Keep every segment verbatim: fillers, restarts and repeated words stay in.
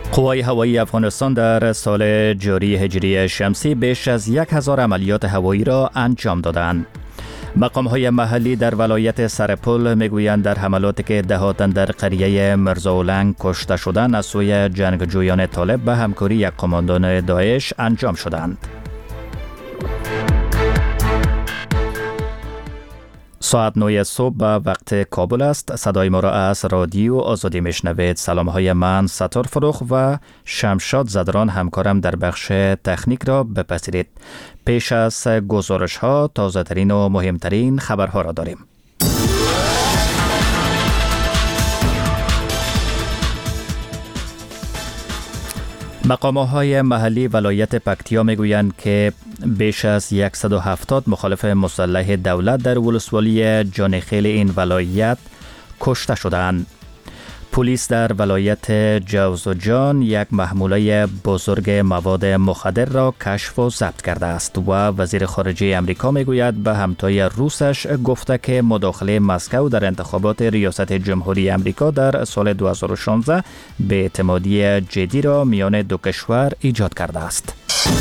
قوای هوایی افغانستان در سال جاری هجری شمسی بیش از یک هزار عملیات هوایی را انجام دادند. مقام‌های محلی در ولایت سرپل میگویند در حملاتی که ده تن در قریه مرزاولنگ کشته شدند از سوی جنگجویان طالب به همکاری یک قماندان داعش انجام شدند. ساعت نه صبح به وقت کابل است. صدای ما را از رادیو آزادی میشنوید. سلام های من ستار فروخ و شمشاد زدران همکارم در بخش تکنیک را بپذیرید. پیش از گزارش ها تازه ترین و مهمترین خبرها را داریم. مقام‌های محلی ولایت پکتیا میگویند که بیش از صد و هفتاد مخالف مسلح دولت در ولسوالی جانخیل این ولایت کشته شدند. پلیس در ولایت جوزجان یک محموله بزرگ مواد مخدر را کشف و ضبط کرده است و وزیر خارجه امریکا میگوید به همتای روسش گفته که مداخله مسکو در انتخابات ریاست جمهوری امریکا در سال دو هزار و شانزده به اعتمادی جدی را میان دو کشور ایجاد کرده است.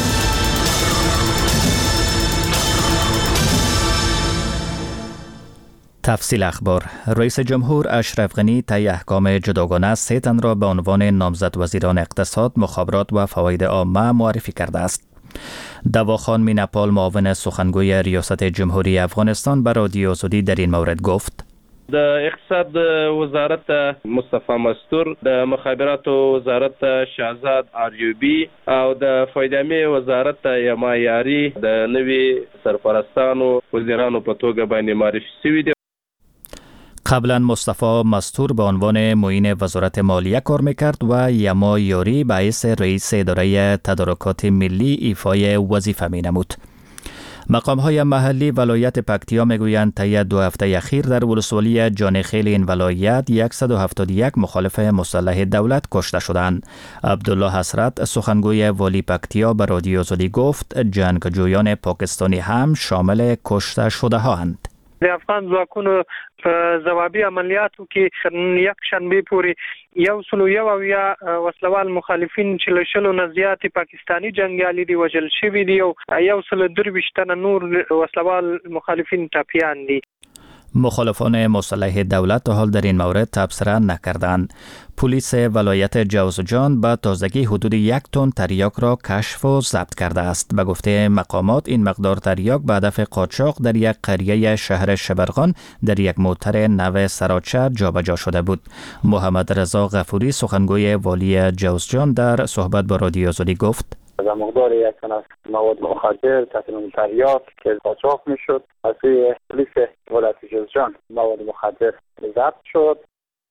تفصیل اخبار. رئیس جمهور اشرف غنی طی احکام جداگانه سه تن را به عنوان نامزد وزیران اقتصاد، مخابرات و فواید عامه معرفی کرده است. دواخان میناپال معاون سخنگوی ریاست جمهوری افغانستان به رادیو آزادی در این مورد گفت: د اقتصاد وزارت مصطفی مستور، د مخابرات وزارت شهزاد آریوبی او د فایدامي وزارت یما یاری د نوي سرپرستانو وزیرانو په توګه باندې معرفي شوي دي. قبلا مصطفی مستور به عنوان معین وزارت مالیه کار میکرد و یما یاری به حیث رئیس اداره تدارکات ملی ایفای وظیفه می نمود. مقام‌های محلی ولایت پکتیا میگویند طی دو هفته اخیر در ولسوالی جانخیل این ولایت صد و هفتاد و یک مخالف مسلح دولت کشته شدند. عبدالله حسرت سخنگوی والی پکتیا به رادیو آزادی گفت جنگجویان پاکستانی هم شامل کشته شده هاند. د افغان ځواکونو په ځوابي عملیاتو کې یک شنبه پورې یو سلو یو او یا وسلوال مخالفین چې له شلو نه زیاتې پاکستانی جنګیالي دي وژل شوي دي او یو سلو درویشت تنه نور وسلوال مخالفین ټپیان دي. مخالفان مسلح دولت تا حال در این مورد تبصره نکردند. پلیس ولایت جوزجان به تازگی حدود یک تن تریاک را کشف و ضبط کرده است. به گفته مقامات این مقدار تریاک به هدف قاچاق در یک قریه شهر شبرغان در یک موتر نو سراچه جابجا شده بود. محمد رضا غفوری سخنگوی والی جوزجان در صحبت با رادیو آزادی گفت: در مقدار یک تن از مواد مخدر تحت تریاک که قاچاق میشد از سوی پلیس ولایت جوزجان مواد مخدر ضبط شد.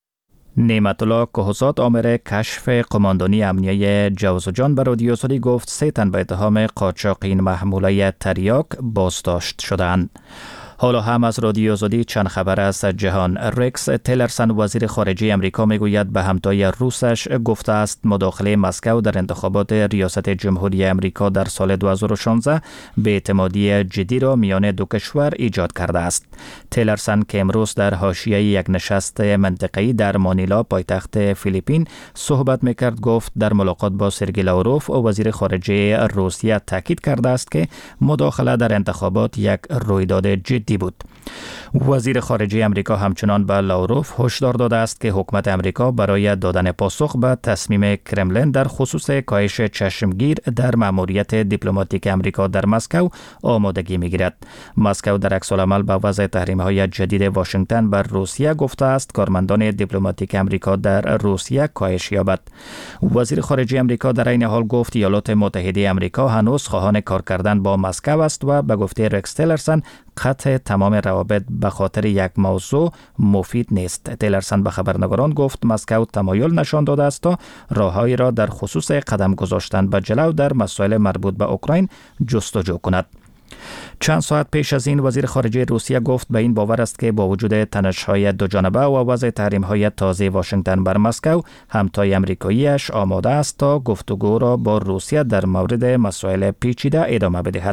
نعمت الله کهزاد آمر کشف قماندانی امنیه جوزجان به رادیو آزادی گفت سه تن به اتهام قاچاق این محموله تریاک بازداشت شدند. حالا هم از رادیو آزادی چند خبر از جهان. رکس تیلرسن وزیر خارجه امریکا میگوید به همتای روسش گفته است مداخله مسکو در انتخابات ریاست جمهوری امریکا در سال دو هزار و شانزده به اعتمادی جدی را میان دو کشور ایجاد کرده است. تیلرسن که امروز در حاشیه یک نشست منطقه‌ای در مانیلا پایتخت فیلیپین صحبت میکرد گفت در ملاقات با سرگئی لاوروف وزیر خارجه روسیه تاکید کرده است که مداخله در انتخابات یک رویداد جدی بود. وزیر خارجه امریکا همچنان به لاوروف هشدار داده است که حکومت امریکا برای دادن پاسخ به تصمیم کرملین در خصوص کاهش چشمگیر در مأموریت دیپلماتیک امریکا در مسکو آمادگی می‌گیرد. مسکو در عکس‌العمل به وضع تحریم‌های جدید واشنگتن بر روسیه گفته است کارمندان دیپلماتیک امریکا در روسیه کاهش یابد. وزیر خارجه امریکا در این حال گفت ایالات متحده امریکا هنوز خواهان کار کردن با مسکو است و به گفته رکس تیلرسن قطع تمام روابط به خاطر یک موضوع مفید نیست. تیلرسن به خبرنگاران گفت مسکو تمایل نشان داده است تا راههایی را در خصوص قدم گذاشتن به جلو در مسائل مربوط به اوکراین جستجو کند. چند ساعت پیش از این وزیر خارجه روسیه گفت به این باور است که با وجود تنش‌های دو جانبه و وضع تحریم‌های تازه واشنگتن بر مسکو، همتای آمریکایی‌اش آماده است تا گفتگو را با روسیه در مورد مسائل پیچیده ادامه بدهد.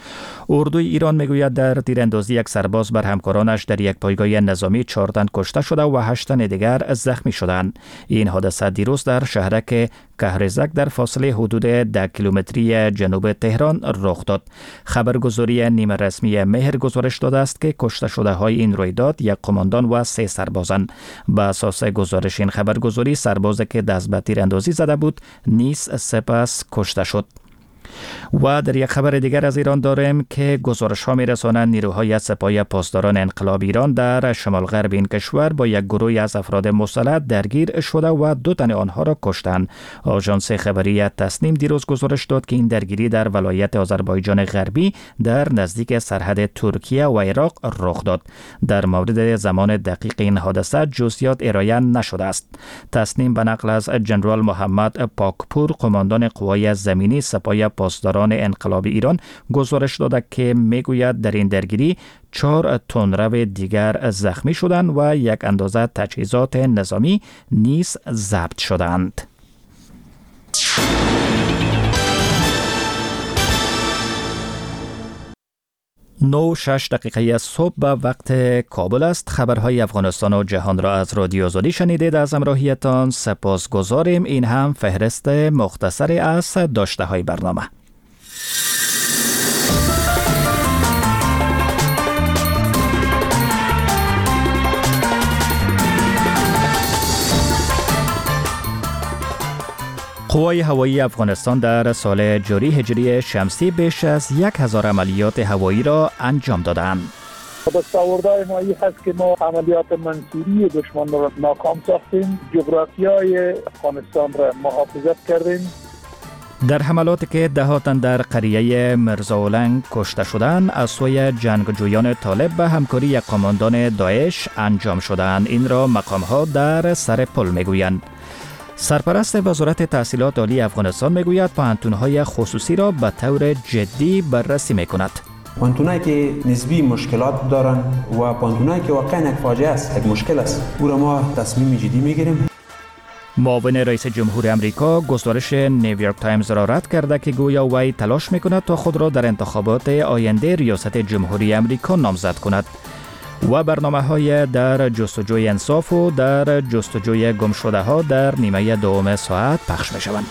اردوی ایران میگوید در تیراندازی یک سرباز بر همکارانش در یک پایگاه نظامی چهار تن کشته شده و هشت تن دیگر زخمی شدند. این حادثه دیروز در شهرک کهرزک در فاصله حدود ده کیلومتری جنوب تهران رخ داد. خبرگزاری نیمه رسمی مهر گزارش داده است که کشته شده های این رویداد یک قماندان و سه سربازند. به اساس گزارش این خبرگزاری سربازی که دست به تیراندازی زده بود نیز سپس کشته شد. و در یک خبر دیگر از ایران داریم که گزارش ها می رسانند نیروهای سپاه پاسداران انقلاب ایران در شمال غرب این کشور با یک گروه از افراد مسلح درگیر شده و دو تن آنها را کشتند. آژانس خبری تسنیم دیروز گزارش داد که این درگیری در ولایت آذربایجان غربی در نزدیک سرحد ترکیه و عراق رخ داد. در مورد زمان دقیق این حادثه جزئیات ارائه نشده است. تسنیم به نقل از جنرال محمد پاکپور قماندان قوای زمینی سپاه پاسداران انقلاب ایران گزارش داده که میگوید در این درگیری چهار تندرو دیگر زخمی شدند و یک اندازه تجهیزات نظامی نیز ضبط شدند. نو شش دقیقه صبح به وقت کابل است. خبرهای افغانستان و جهان را از رادیو آزادی شنیدید. از همراهیتان سپاس گذاریم. این هم فهرست مختصری از داشته های برنامه. قوای هوایی افغانستان در سال جاری هجری شمسی بیش از یک هزار عملیات هوایی را انجام دادند. دستاوردهای ما این هست که ما عملیات منصوری دشمن را ناکام ساختیم، جغرافیای افغانستان را محافظت کردیم. در حملاتی که ده تن در قریه مرزاولنگ کشته شدند از سوی جنگجویان طالب به همکاری یک قماندان داعش انجام شدند. این را مقام‌ها در سر پل میگویند. سرپرست وزارت تحصیلات عالی افغانستان میگوید پوهنتون‌های خصوصی را به طور جدی بررسی میکند. پوهنتونایی که نسبی مشکلات دارن و پوهنتونایی که واقعا یک فاجعه است، یک مشکل است، او را ما تصمیم جدی میگیریم. معاون رئیس جمهور امریکا گزارش نیویورک تایمز را رد کرده که گویا وی تلاش میکند تا خود را در انتخابات آینده ریاست جمهوری امریکا نامزد کند. و برنامه های در جستجوی انصاف و در جستجوی گم شده ها در نیمه دوم ساعت پخش می شوند.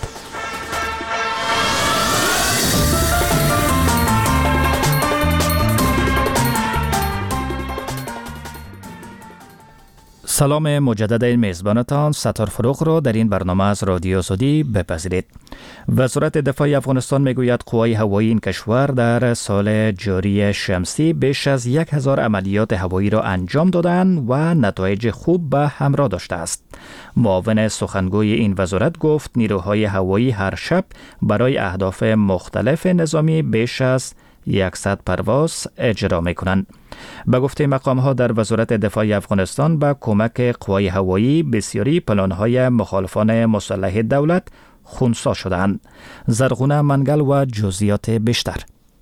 سلام مجدد میزبانتان ستار فروغ را در این برنامه از رادیو آزادی بپذیرید. وزارت دفاع افغانستان میگوید قوای هوایی این کشور در سال جاری شمسی بیش از یک هزار عملیات هوایی را انجام دادند و نتایج خوب به همراه داشته است. معاون سخنگوی این وزارت گفت نیروهای هوایی هر شب برای اهداف مختلف نظامی بیش از صد پرواز اجرا می‌کنند. به گفته مقام‌ها در وزارت دفاع افغانستان با کمک قوای هوایی بسیاری پلان‌های مخالفان مسلح دولت خنثی شدند. زرغونه منگل و جزئیات بیشتر.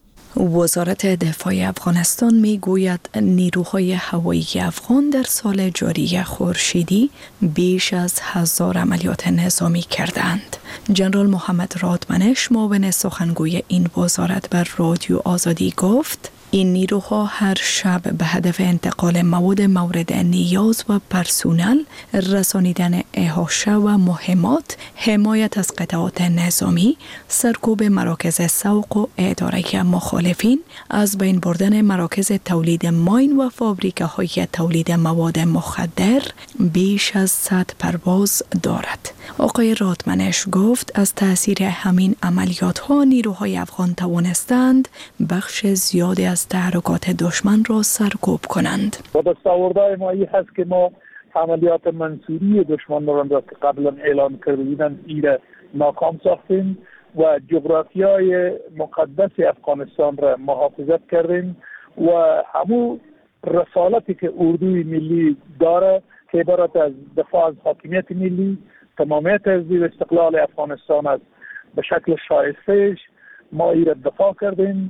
وزارت دفاع افغانستان می گوید نیروهای هوایی افغان در سال جاری خورشیدی بیش از هزار عملیات نظامی کردند. جنرال محمد رادمنش معاون سخنگوی این وزارت بر رادیو آزادی گفت این نیروها هر شب به هدف انتقال مواد مورد نیاز و پرسونل، رسانیدن احاطه و مهمات، حمایت از قطعات نظامی، سرکوب مراکز سوق و اداره مخالفین، از بین بردن مراکز تولید ماین و فابریکه های تولید مواد مخدر بیش از صد پرواز دارد. آقای رادمنش گفت از تأثیر همین عملیات ها نیروهای افغان توانستند بخش زیادی از تحرکات دشمن را سرکوب کنند. و دستاوردهای ما این هست که ما عملیات منصوری دشمن را که قبلا اعلان کرده بودند ایره ناکام ساختیم و جغرافیای مقدس افغانستان را محافظت کردیم و همون رسالتی که اردوی ملی داره که عبارت از دفاع از حاکمیت ملی، تمامیت از استقلال افغانستان است، به شکل شایستهش ما ایره دفاع کردیم.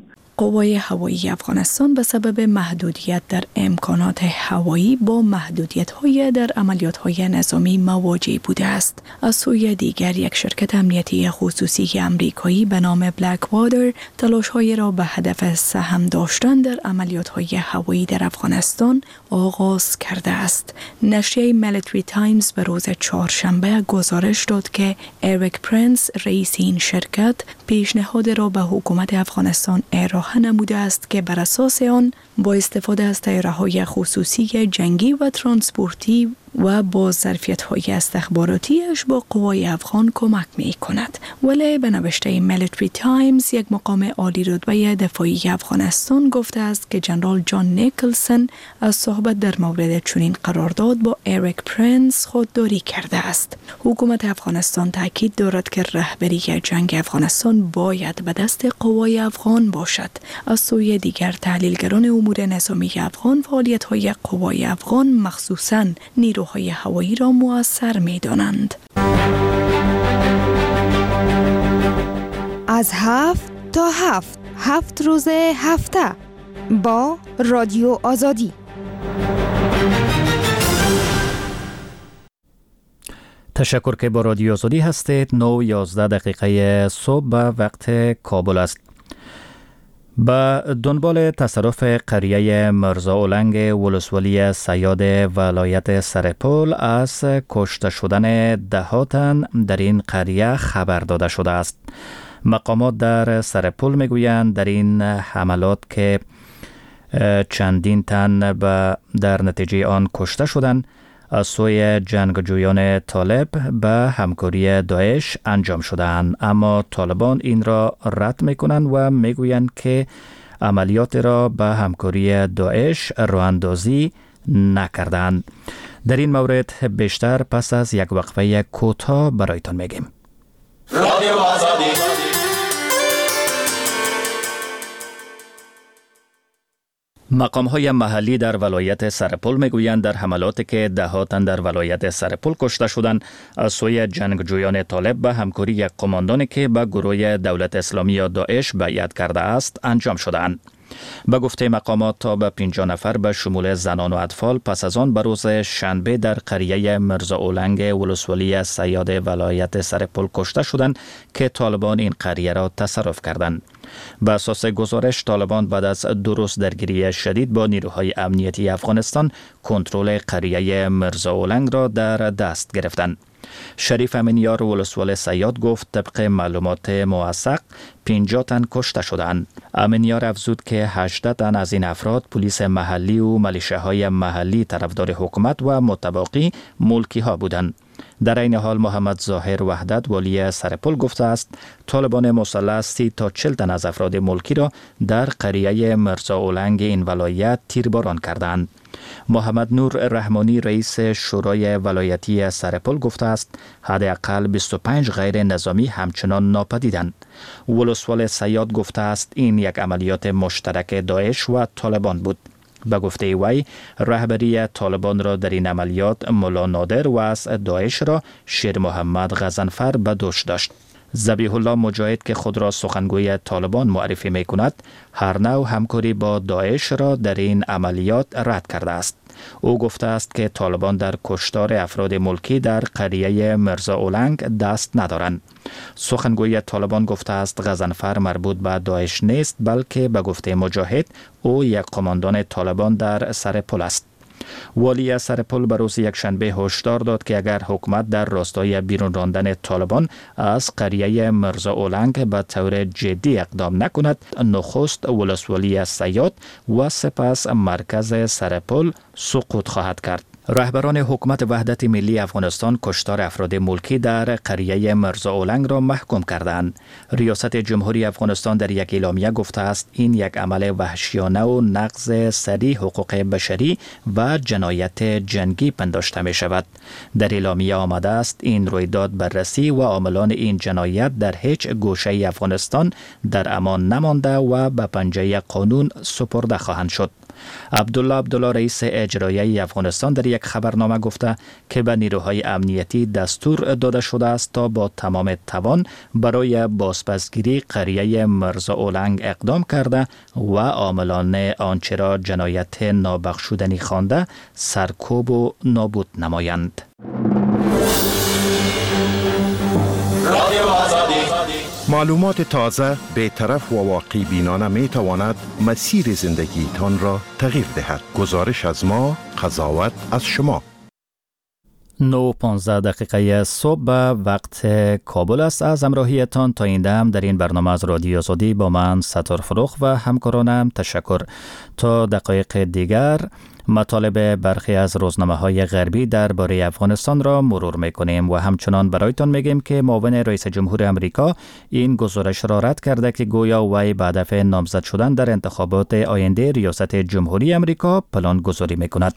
قوای هوایی افغانستان به سبب محدودیت در امکانات هوایی با محدودیت‌های در عملیات‌های نظامی مواجه بوده است. از سوی دیگر یک شرکت امنیتی خصوصی امریکایی به نام بلک وادر تلاش‌های را به هدف سهم داشتن در عملیات‌های هوایی در افغانستان آغاز کرده است. نشریه میلیتری تایمز به روز چهارشنبه گزارش داد که اریک پرنس رئیس این شرکت پیشنهاد را به حکومت افغانستان ارائه نموده است که بر اساس آن با استفاده از طیاره‌های خصوصی جنگی و ترانسپورتی و با ظرفیت‌های استخباراتیش با قوای افغان کمک می‌کند. ولی به نوشته میلیتری تایمز یک مقام عالی رتبه دفاعی افغانستان گفته است که جنرال جان نیکلسن از صحبت در مورد چنین قرارداد با اریک پرنس خودداری کرده است. حکومت افغانستان تاکید دارد که رهبری جنگ افغانستان باید به دست قوای افغان باشد. از سوی دیگر تحلیلگران امور نظامی افغان فعالیت‌های قوای افغان مخصوصاً نیروهای هوایی را مؤثر می‌دانند. از هفت تا هفت هفت روز هفته با رادیو آزادی. تشکر که با رادیو آزادی هستید. نه یازده دقیقه صبح به وقت کابل است. به دنبال تصرف قریه مرزا اولنگ ولسوالی سیاد ولایت سرپل از کشته شدن ده تن در این قریه خبر داده شده است. مقامات در سرپل میگویند در این حملات که چندین تن در نتیجه آن کشته شدند از سوی جنگجویان طالب به همکاری داعش انجام شدند، اما طالبان این را رد میکنند و میگویند که عملیات را به همکاری داعش راه‌اندازی نکردند. در این مورد بیشتر پس از یک وقفه کوتاه برایتان میگیم. رادیو آزادی. مقام‌های محلی در ولایت سرپل میگویند در حملاتی که ده تن در ولایت سرپل کشته شدند از سوی جنگجویان طالب به همکاری یک قماندانی که به گروه دولت اسلامی یا داعش بیعت کرده است انجام شدند. به گفته مقامات تا به پنجاه نفر به شمول زنان و اطفال پس از آن به روز شنبه در قریه مرزا اولنگ ولسوالی سیاد ولایت سرپل کشته شدند که طالبان این قریه را تصرف کردند. به اساس گزارش طالبان بعد از دو روز درگیری شدید با نیروهای امنیتی افغانستان کنترل قریه مرزا اولنگ را در دست گرفتند. شریف امینیار ولسوال سیاد گفت طبق معلومات موثق پنجاه تن کشته شدند. امینیار افزود که هجده تن از این افراد پلیس محلی و ملیشه‌های محلی طرفدار حکومت و متباقی ملکی ها بودند. در این حال محمد ظاهر وحدت والی سرپل گفته است طالبان مسلح سی تا چهل تن از افراد ملکی را در قریه مرزا اولنگ این ولایت تیرباران کردند. محمد نور رحمانی رئیس شورای ولایتی سرپل گفته است حداقل بیست و پنج غیر نظامی همچنان ناپدیدند. ولسوال سیاد گفته است این یک عملیات مشترک داعش و طالبان بود. به گفته وی رهبری طالبان را در این عملیات ملا نادر و از داعش را شیر محمد غضنفر به دوش داشت. ذبیح الله مجاهد که خود را سخنگوی طالبان معرفی می کند هر نوع همکاری با داعش را در این عملیات رد کرده است. او گفته است که طالبان در کشتار افراد ملکی در قریه مرزا اولنگ دست ندارند. سخنگوی طالبان گفته است غضنفر مربوط به داعش نیست بلکه به گفته مجاهد او یک قماندان طالبان در سرپل است. والی سرپل به روز یکشنبه هشدار داد که اگر حکومت در راستای بیرون راندن طالبان از قریه مرزا اولنگ به طور جدی اقدام نکند نخست ولسوالی سیاد و سپس مرکز سرپل سقوط خواهد کرد. رهبران حکومت وحدت ملی افغانستان کشتار افراد ملکی در قریه مرزا اولنگ را محکوم کردند. ریاست جمهوری افغانستان در یک اعلامیه گفته است این یک عمل وحشیانه و نقض صریح حقوق بشری و جنایت جنگی پنداشته می شود. در اعلامیه آمده است این رویداد بررسی و عاملان این جنایت در هیچ گوشه افغانستان در امان نمانده و به پنجه قانون سپرده خواهند شد. عبدالله عبدالله رئیس اجرایی افغانستان در یک خبرنامه گفته که به نیروهای امنیتی دستور داده شده است تا با تمام توان برای بازپسگیری قریه مرزا اولنگ اقدام کرده و عاملان آنچه را جنایت نابخشودنی خوانده سرکوب و نابود نمایند. معلومات تازه، بی‌طرف و واقعی بینانه می تواند مسیر زندگی تان را تغییر دهد. گزارش از ما، قضاوت از شما. نه و پانزده دقیقه صبح وقت کابل است. از همراهیتان تا این دم در این برنامه از رادیو آزادی با من ستار فروخ و همکارانم تشکر. تا دقایق دیگر مطالب برخی از روزنامه‌های غربی درباره افغانستان را مرور می‌کنیم و همچنان برایتان میگیم که معاون رئیس جمهور امریکا این گزارش را رد کرده که گویا وی به هدف نامزد شدن در انتخابات آینده ریاست جمهوری امریکا پلان گذاری می‌کند.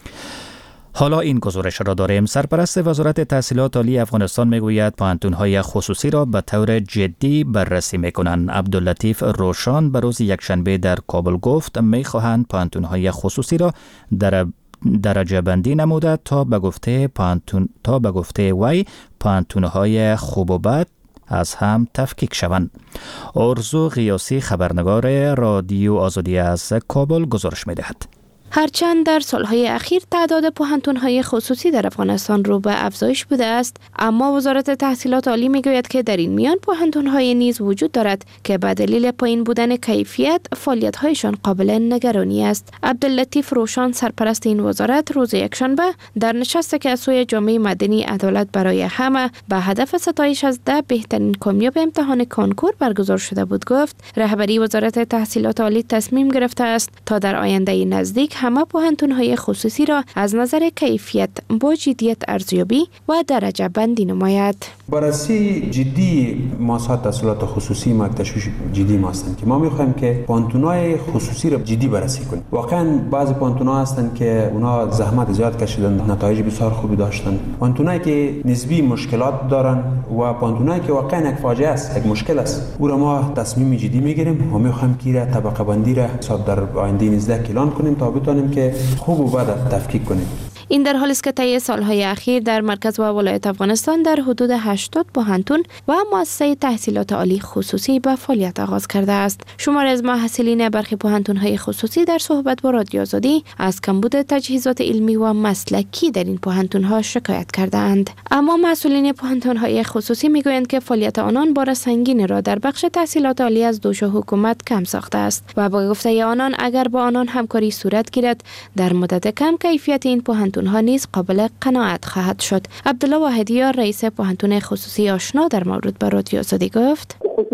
حالا این گزارش را داریم. سرپرست وزارت تحصیلات عالی افغانستان میگوید پوهنتون‌های خصوصی را به طور جدی بررسی میکنند. عبداللطیف روشان به روز یکشنبه در کابل گفت میخواهند پوهنتون‌های خصوصی را در درجه بندی نموده تا به گفته پوهنتون تا به گفته وی پوهنتون‌های خوب و بد از هم تفکیک شوند. ارزو غیاسی خبرنگار رادیو آزادی از کابل گزارش میدهد. هرچند در سالهای اخیر تعداد پوهنتون‌های خصوصی در افغانستان رو به افزایش بوده است، اما وزارت تحصیلات عالی میگوید که در این میان پوهنتون‌های نیز وجود دارد که به دلیل پایین بودن کیفیت فعالیت‌هایشان قابل نگرانی است. عبداللطیف روشان سرپرست این وزارت روز یکشنبه در نشستی که از سوی جامعه مدنی عدالت برای همه به هدف ستایش از ده بهترین کامیاب امتحان کانکور برگزار شده بود گفت رهبری وزارت تحصیلات عالی تصمیم گرفته است تا در آینده نزدیک همه پوهنتون‌های خصوصی را از نظر کیفیت با جدیت ارزیابی و درجه بندی نماید. بررسی جدی مؤسسات تحصیلات خصوصی ما تشویش جدی ما هستند که ما می‌خوایم که پوهنتون‌های خصوصی را جدی بررسی کنیم. واقعا بعضی پوهنتون‌ها هستند که اونا زحمت زیاد کشیدن، نتایج بسیار خوبی داشتن. پوهنتونایی که نسبی مشکلات دارن و پوهنتونایی که واقعا یک فاجعه است، یک مشکل است، او را ما تصمیم جدی می‌گیریم و می‌خوایم که طبقه بندی را حساب در آینده نزدیک اعلان کنیم تا بتونیم که خوب و بد تفکیک کنیم. این در حالی است که طی سالهای اخیر در مرکز و ولایت افغانستان در حدود هشتاد پوهنتون و مؤسسه تحصیلات عالی خصوصی به فعالیت آغاز کرده است. شمار از محصلین برخی پوهنتون‌های خصوصی در صحبت با رادیو آزادی از کمبود تجهیزات علمی و مسلکی در این پوهنتون‌ها شکایت کردند. اما مسئولین پوهنتون‌های خصوصی میگویند که فعالیت آنان بار سنگین را در بخش تحصیلات عالی از دوش حکومت کم ساخته است و با گفته آنان اگر با آنان همکاری صورت گیرد در مدت کم کیفیت این پوهنتون ها نیز قابل قناعت خواهد شد. عبدالله واحدیار رئیس پوهنتون خصوصی آشنا در مورد به رادیو آزادی گفت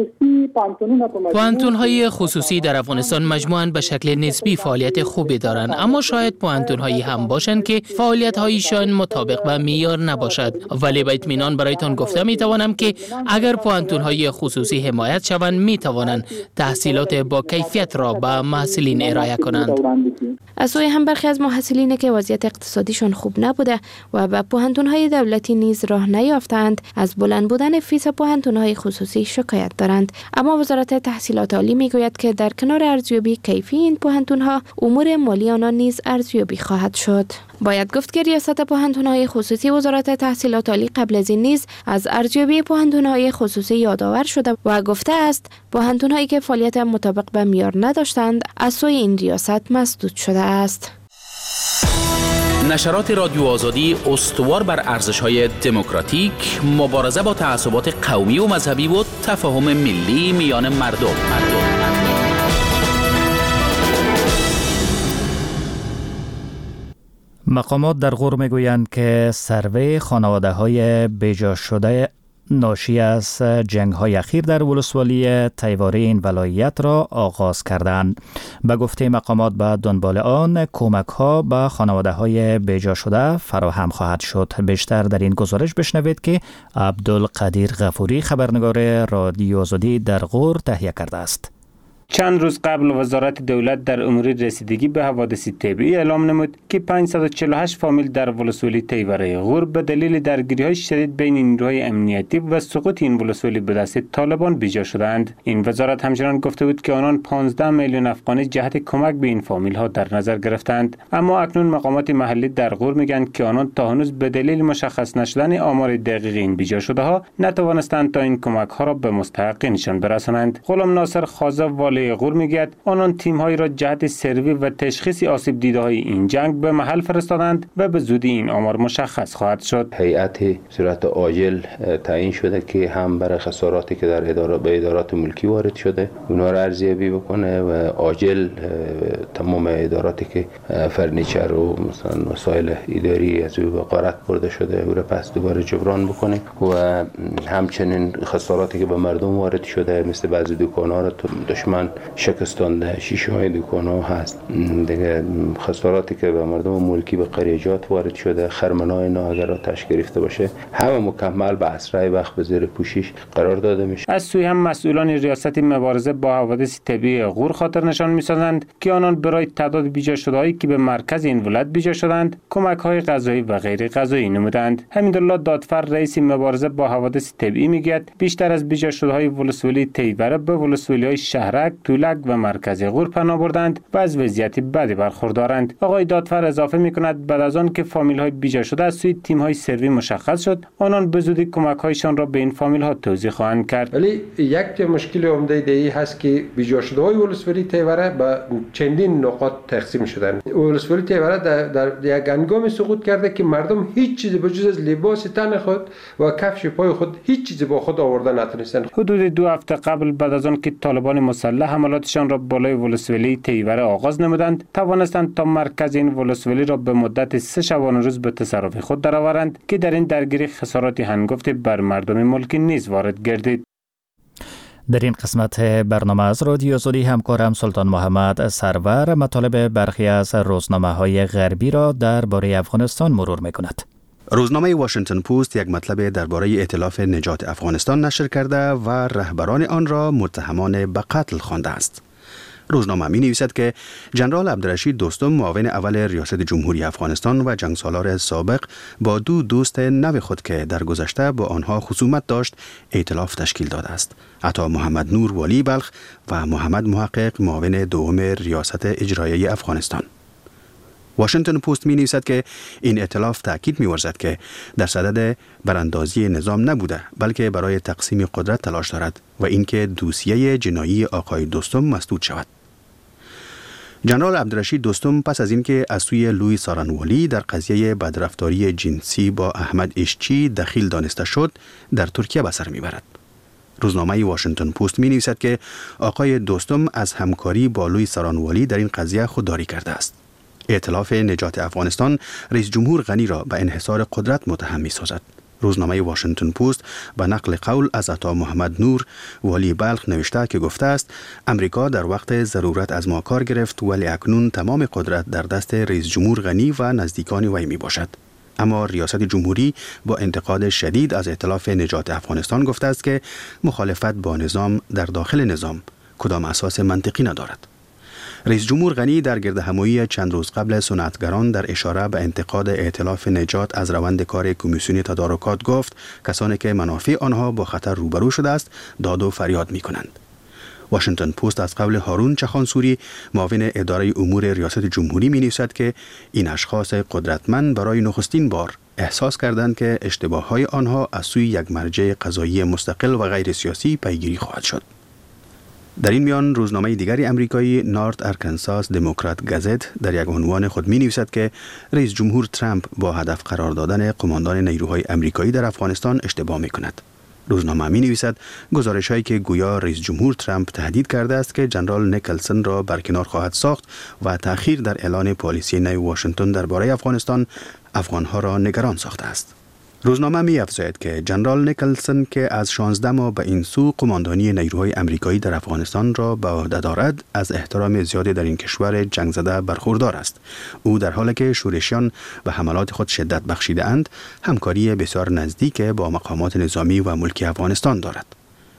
پوهنتون‌های خصوصی در افغانستان مجموعاً به شکل نسبی فعالیت خوبی دارند، اما شاید پوهنتون‌هایی هم باشند که فعالیت‌هایشان مطابق با معیار نباشد. ولی با اطمینان برایتان گفته می‌توانم که اگر پوهنتون‌های خصوصی حمایت شوند می‌توانند تحصیلات با کیفیت را به محصلین ارائه کنند. از سوی هم برخی از محصلین که وضعیت اقتصادیشان خوب نبوده و به پوهنتون‌های دولتی نیز راه نیافتند از بلند بودن فیس پوهنتون‌های خصوصی شکایت دارند. اما وزارت تحصیلات عالی میگوید که در کنار ارزیابی کیفی این پوهنتون‌ها امور مالی آنها نیز ارزیابی خواهد شد. باید گفت که ریاست پوهنتون‌های خصوصی وزارت تحصیلات عالی قبل از این نیز از ارزیابی پوهنتون‌های خصوصی یادآور شده و گفته است پوهنتون‌هایی که فعالیت مطابق به معیار نداشتند از سوی این ریاست مسدود شده است. نشرات رادیو آزادی استوار بر ارزش‌های دموکراتیک، مبارزه با تعصبات قومی و مذهبی و تفاهم ملی میان مردم. مردم. مقامات در غور میگویند که سروی خانواده‌های بیجا شده ناشی از جنگ‌های اخیر در ولسوالی تیواری این ولایت را آغاز کردند. به گفته مقامات به دنبال آن کمک‌ها به خانواده‌های بیجا شده فراهم خواهد شد. بیشتر در این گزارش بشنوید که عبدالقدیر غفوری خبرنگار رادیو آزادی در غور تهیه کرده است. چند روز قبل وزارت دولت در امور رسیدگی به حوادث طبیعی اعلام نمود که پانصد و چهل و هشت فامیل در ولسوالی تیوره غور به دلیل درگیری‌های شدید بین نیروهای امنیتی و سقوط این ولسوالی به دست طالبان بیجا شدند. این وزارت همچنان گفته بود که آنان پانزده میلیون افغانی جهت کمک به این فامیل‌ها در نظر گرفتند، اما اکنون مقامات محلی در غور میگن که آنان تا هنوز به دلیل مشخص نشدن آمار دقیق این بیجا شده‌ها نتوانستند تا این کمک‌ها را به مستحقینشان برسانند. غلام ناصر خازه والی غور میگوید آنان تیم‌هایی را جهت سروی و تشخیص آسیب دیده‌های این جنگ به محل فرستادند و به زودی این آمار مشخص خواهد شد. هیئت صورت عاجل تعیین شده که هم برای خساراتی که در اداره به ادارات ملکی وارد شده اونها را ارزیابی بکنه و عاجل تمام اداراتی که فرنیچر و مثلا وسایل اداری از او به غارت برده شده او را پس دوباره جبران بکنه و همچنین خساراتی که به مردم وارد شده مثل بعضی دکان‌ها را دشمن شکستانده، شیشه های دکان ها هست دیگه، خساراتی که به مردم ملکی به قریجات وارد شده، خرمنای نا اگر آتش گرفته باشه همه مکمل به اسرع وقت به زیر پوشش قرار داده میشه. از سوی هم مسئولان ریاست مبارزه با حوادث طبیعی غور خاطر نشان می‌سازند که آنان برای تعداد بیجا شده‌هایی که به مرکز این ولایت بیجا شدند کمک‌های غذایی و غیر غذایی نمودند. حمیدالله دادفر رئیس مبارزه با حوادث طبیعی میگوید بیشتر از بیجا شده‌های ولسوالی تیوره به ولسوالی‌های شهرک، تولک و مرکز غور پناه بردند و از وضعیت بدی برخوردارند. آقای دادفر اضافه می‌کند بعد از آن که فامیل‌های بیجا شده از سوی تیم‌های سروی مشخص شد، آنان به زودی کمک‌هایشان را به این فامیل‌ها توزیع خواهند کرد. ولی یک مشکل عمده دیگه هست که بیجا شده‌های ولسوالی تیوره به چندین نقاط تقسیم شدند. ولسوالی تیوره در, در یک هنگامی سقوط کرده که مردم هیچ چیزی به جز از لباس تن خود و کفش پای خود هیچ چیزی با خود آورده نتونستند. حدود دو هفته قبل بعد از آن که طالبان مسلح حملاتشان را بالای ولسوالی تیوره آغاز نمودند، توانستند تا مرکز این ولسوالی را به مدت سه شبانه روز به تصرف خود درآورند که در این درگیری خسارات هنگفت بر مردم ملکی نیز وارد گردید. در این قسمت برنامه از رادیو سوری همکارم سلطان محمد سرور مطالب برخی از روزنامه‌های غربی را درباره افغانستان مرور می‌کند. روزنامه واشنگتن پست یک مطلب درباره ائتلاف نجات افغانستان نشر کرده و رهبران آن را متهمان به قتل خوانده است. روزنامه می نویسد که جنرال عبدالرشید دوستم معاون اول ریاست جمهوری افغانستان و جنگسالار سابق با دو دوست نو خود که در گذشته با آنها خصومت داشت ائتلاف تشکیل داده است. عطا محمد نور والی بلخ و محمد محقق معاون دوم ریاست اجرایی افغانستان. واشنگتن پست می نویسد که این ائتلاف تأکید می ورزد که در صدد براندازی نظام نبوده بلکه برای تقسیم قدرت تلاش دارد و اینکه دوسیه جنایی آقای دوستم مسدود شود. جنرال عبدالرشید دوستم پس از اینکه از سوی لوی سارانوالی در قضیه بدرفتاری جنسی با احمد اشچی دخیل دانسته شد در ترکیه به سر میبرد. روزنامه واشنگتن پست می نویسد که آقای دوستم از همکاری با لوی سارانوالی در این قضیه خودداری کرده است. ائتلاف نجات افغانستان رئیس جمهور غنی را به انحصار قدرت متهم می سازد. روزنامه واشنگتن پست به نقل قول از عطا محمد نور والی بلخ نوشته که گفته است امریکا در وقت ضرورت از ما کار گرفت ولی اکنون تمام قدرت در دست رئیس جمهور غنی و نزدیکان وی می باشد. اما ریاست جمهوری با انتقاد شدید از ائتلاف نجات افغانستان گفته است که مخالفت با نظام در داخل نظام کدام اساس منطقی ندارد. رئیس جمهور غنی در گردهمایی چند روز قبل صنعتگران در اشاره به انتقاد ائتلاف نجات از روند کار کمیسیون تدارکات گفت کسانی که منافع آنها با خطر روبرو شده است داد و فریاد می کنند. واشنگتن پست از قول هارون چخانسوری معاون اداره امور ریاست جمهوری می نویسد که این اشخاص قدرتمند برای نخستین بار احساس کردند که اشتباه‌های آنها از سوی یک مرجع قضایی مستقل و غیر سیاسی پیگیری خواهد شد. در این میان روزنامه دیگری امریکایی نارت ارکنساس دموکرات گازت در یک عنوان خود می نویسد که رئیس جمهور ترامپ با هدف قرار دادن قماندان نیروهای امریکایی در افغانستان اشتباه می کند. روزنامه می نویسد گزارش هایی که گویا رئیس جمهور ترامپ تهدید کرده است که جنرال نیکلسن را برکنار خواهد ساخت و تأخیر در اعلان پالیسی نو واشنگتن درباره افغانستان افغانها را نگران ساخته است. روزنامه می افزاید که جنرال نیکلسن که از شانزده ماه به این سو قماندانی نیروهای امریکایی در افغانستان را به عهده دارد از احترام زیادی در این کشور جنگ زده برخوردار است. او در حالی که شورشیان به حملات خود شدت بخشیده اند همکاری بسیار نزدیک با مقامات نظامی و ملکی افغانستان دارد.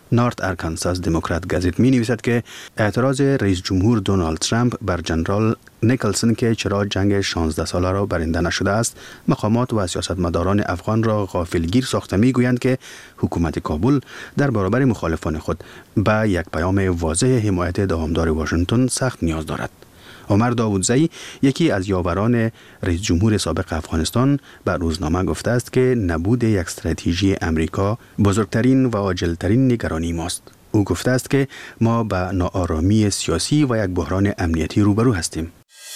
نارت ارکانساس دموکرات گازیت می نویسد که اعتراض رئیس جمهور دونالد ترامپ بر جنرال نیکلسون که چرا جنگ شانزده ساله را برنده نشده است، مقامات و سیاستمداران افغان را غافلگیر ساخته می گویند که حکومت کابل در برابر مخالفان خود به یک پیام واضح حمایت دوامدار واشنگتن سخت نیاز دارد. عمر داوودزئی، یکی از یاوران رئیس جمهور سابق افغانستان، به روزنامه گفته است که نبود یک استراتژی امریکا بزرگترین و عاجلترین نگرانی ماست. او گفته است که ما به ناآرامی سیاسی و یک بحران امنیتی روبرو هستیم.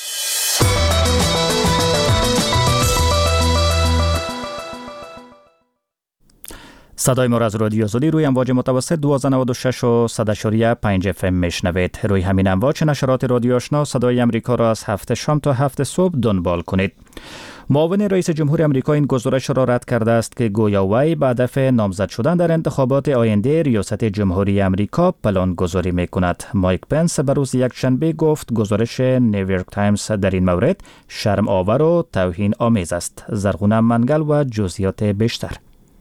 صدای ما را از رادیو آزادی روی امواج متوسط دویست و نود و شش و صد و پنج اف ام میشنوید. روی همین امواج نشرات رادیو آشنا صدای امریکا را از هفت شام تا هفت صبح دنبال کنید. معاون رئیس جمهور امریکا این گزارش را رد کرده است که گویا وی به هدف نامزد شدن در انتخابات آینده ریاست جمهوری امریکا پلان گذاری می کند. مایک پنس به روز یکشنبه گفت گزارش نیویورک تایمز در این مورد شرم آور و توهین آمیز است. زرغونه منگل و جزئیات بیشتر.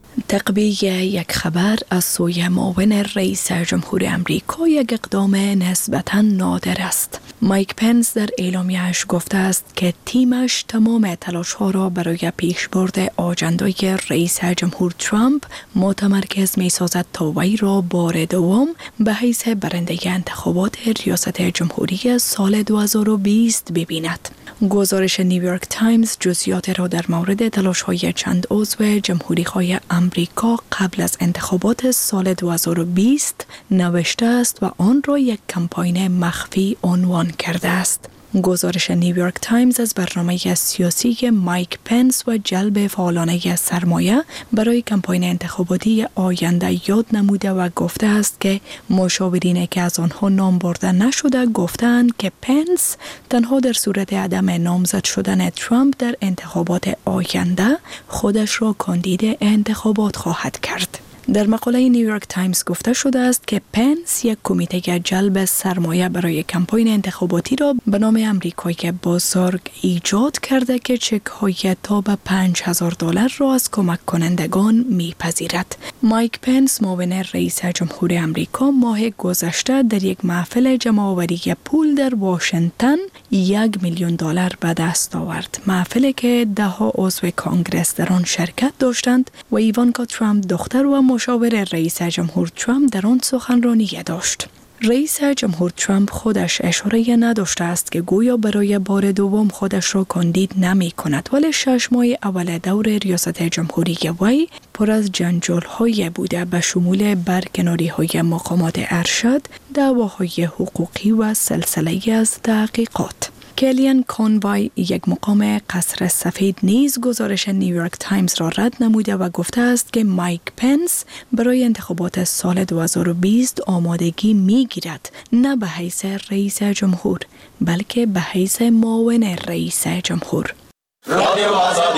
تقبیه یک خبر از سوی معاون رئیس جمهور امریکا یک اقدام نسبتاً نادر است. مایک پنس در اعلامیه‌اش گفته است که تیمش تمام تلاش‌ها را برای پیشبرد آجندای رئیس جمهور ترامپ متمرکز می‌سازد تا وی را بار دوم به حیث برنده انتخابات ریاست جمهوری سال دو هزار و بیست ببیند. گزارش نیویورک تایمز جزئیات را در مورد تلاش‌های چند عضو جمهوری‌خواه امریکا قبل از انتخابات سال دو هزار و بیست نوشته است و آن را یک کمپاین مخفی عنوان کرده است. گزارش نیویورک تایمز از برنامه سیاسی مایک پنس و جلب فعالانه سرمایه برای کمپاین انتخاباتی آینده یاد نموده و گفته است که مشاورین که از آنها نام برده نشده گفتند که پنس تنها در صورت عدم نامزد شدن ترامپ در انتخابات آینده خودش را کاندید انتخابات خواهد کرد. در مقاله نیویورک تایمز گفته شده است که پنس یک کمیته جلب سرمایه برای کمپاین انتخاباتی را به نام امریکای بزرگ ایجاد کرده که چک های تا به پنج هزار دلار را از کمک کنندگان میپذیرد. مایک پنس معاون رئیس جمهور امریکا ماه گذشته در یک محفل جمع‌آوری پول در واشنگتن یک میلیون دلار به دست آورد. محفلی که ده ها عضو کانگرس در آن شرکت داشتند و ایوانکا ترامپ دختر و مشاور رئیس جمهور ترامپ در آن سخنرانی داشت. رئیس جمهور ترامپ خودش اشاره نداشته است که گویا برای بار دوم خودش را کاندید نمی کند، ولی شش ماه اول دور ریاست جمهوری وی پر از جنجال های بوده به شمول برکناری های مقامات ارشد، دعواهای حقوقی و سلسله از تحقیقات. کلیان کانوای، یک مقام قصر سفید، نیز گزارش نیویورک تایمز را رد نموده و گفته است که مایک پنس برای انتخابات سال دو هزار و بیست آمادگی می گیرد، نه به حیث رئیس جمهور بلکه به حیث معاون رئیس جمهور. رادیو آزادی.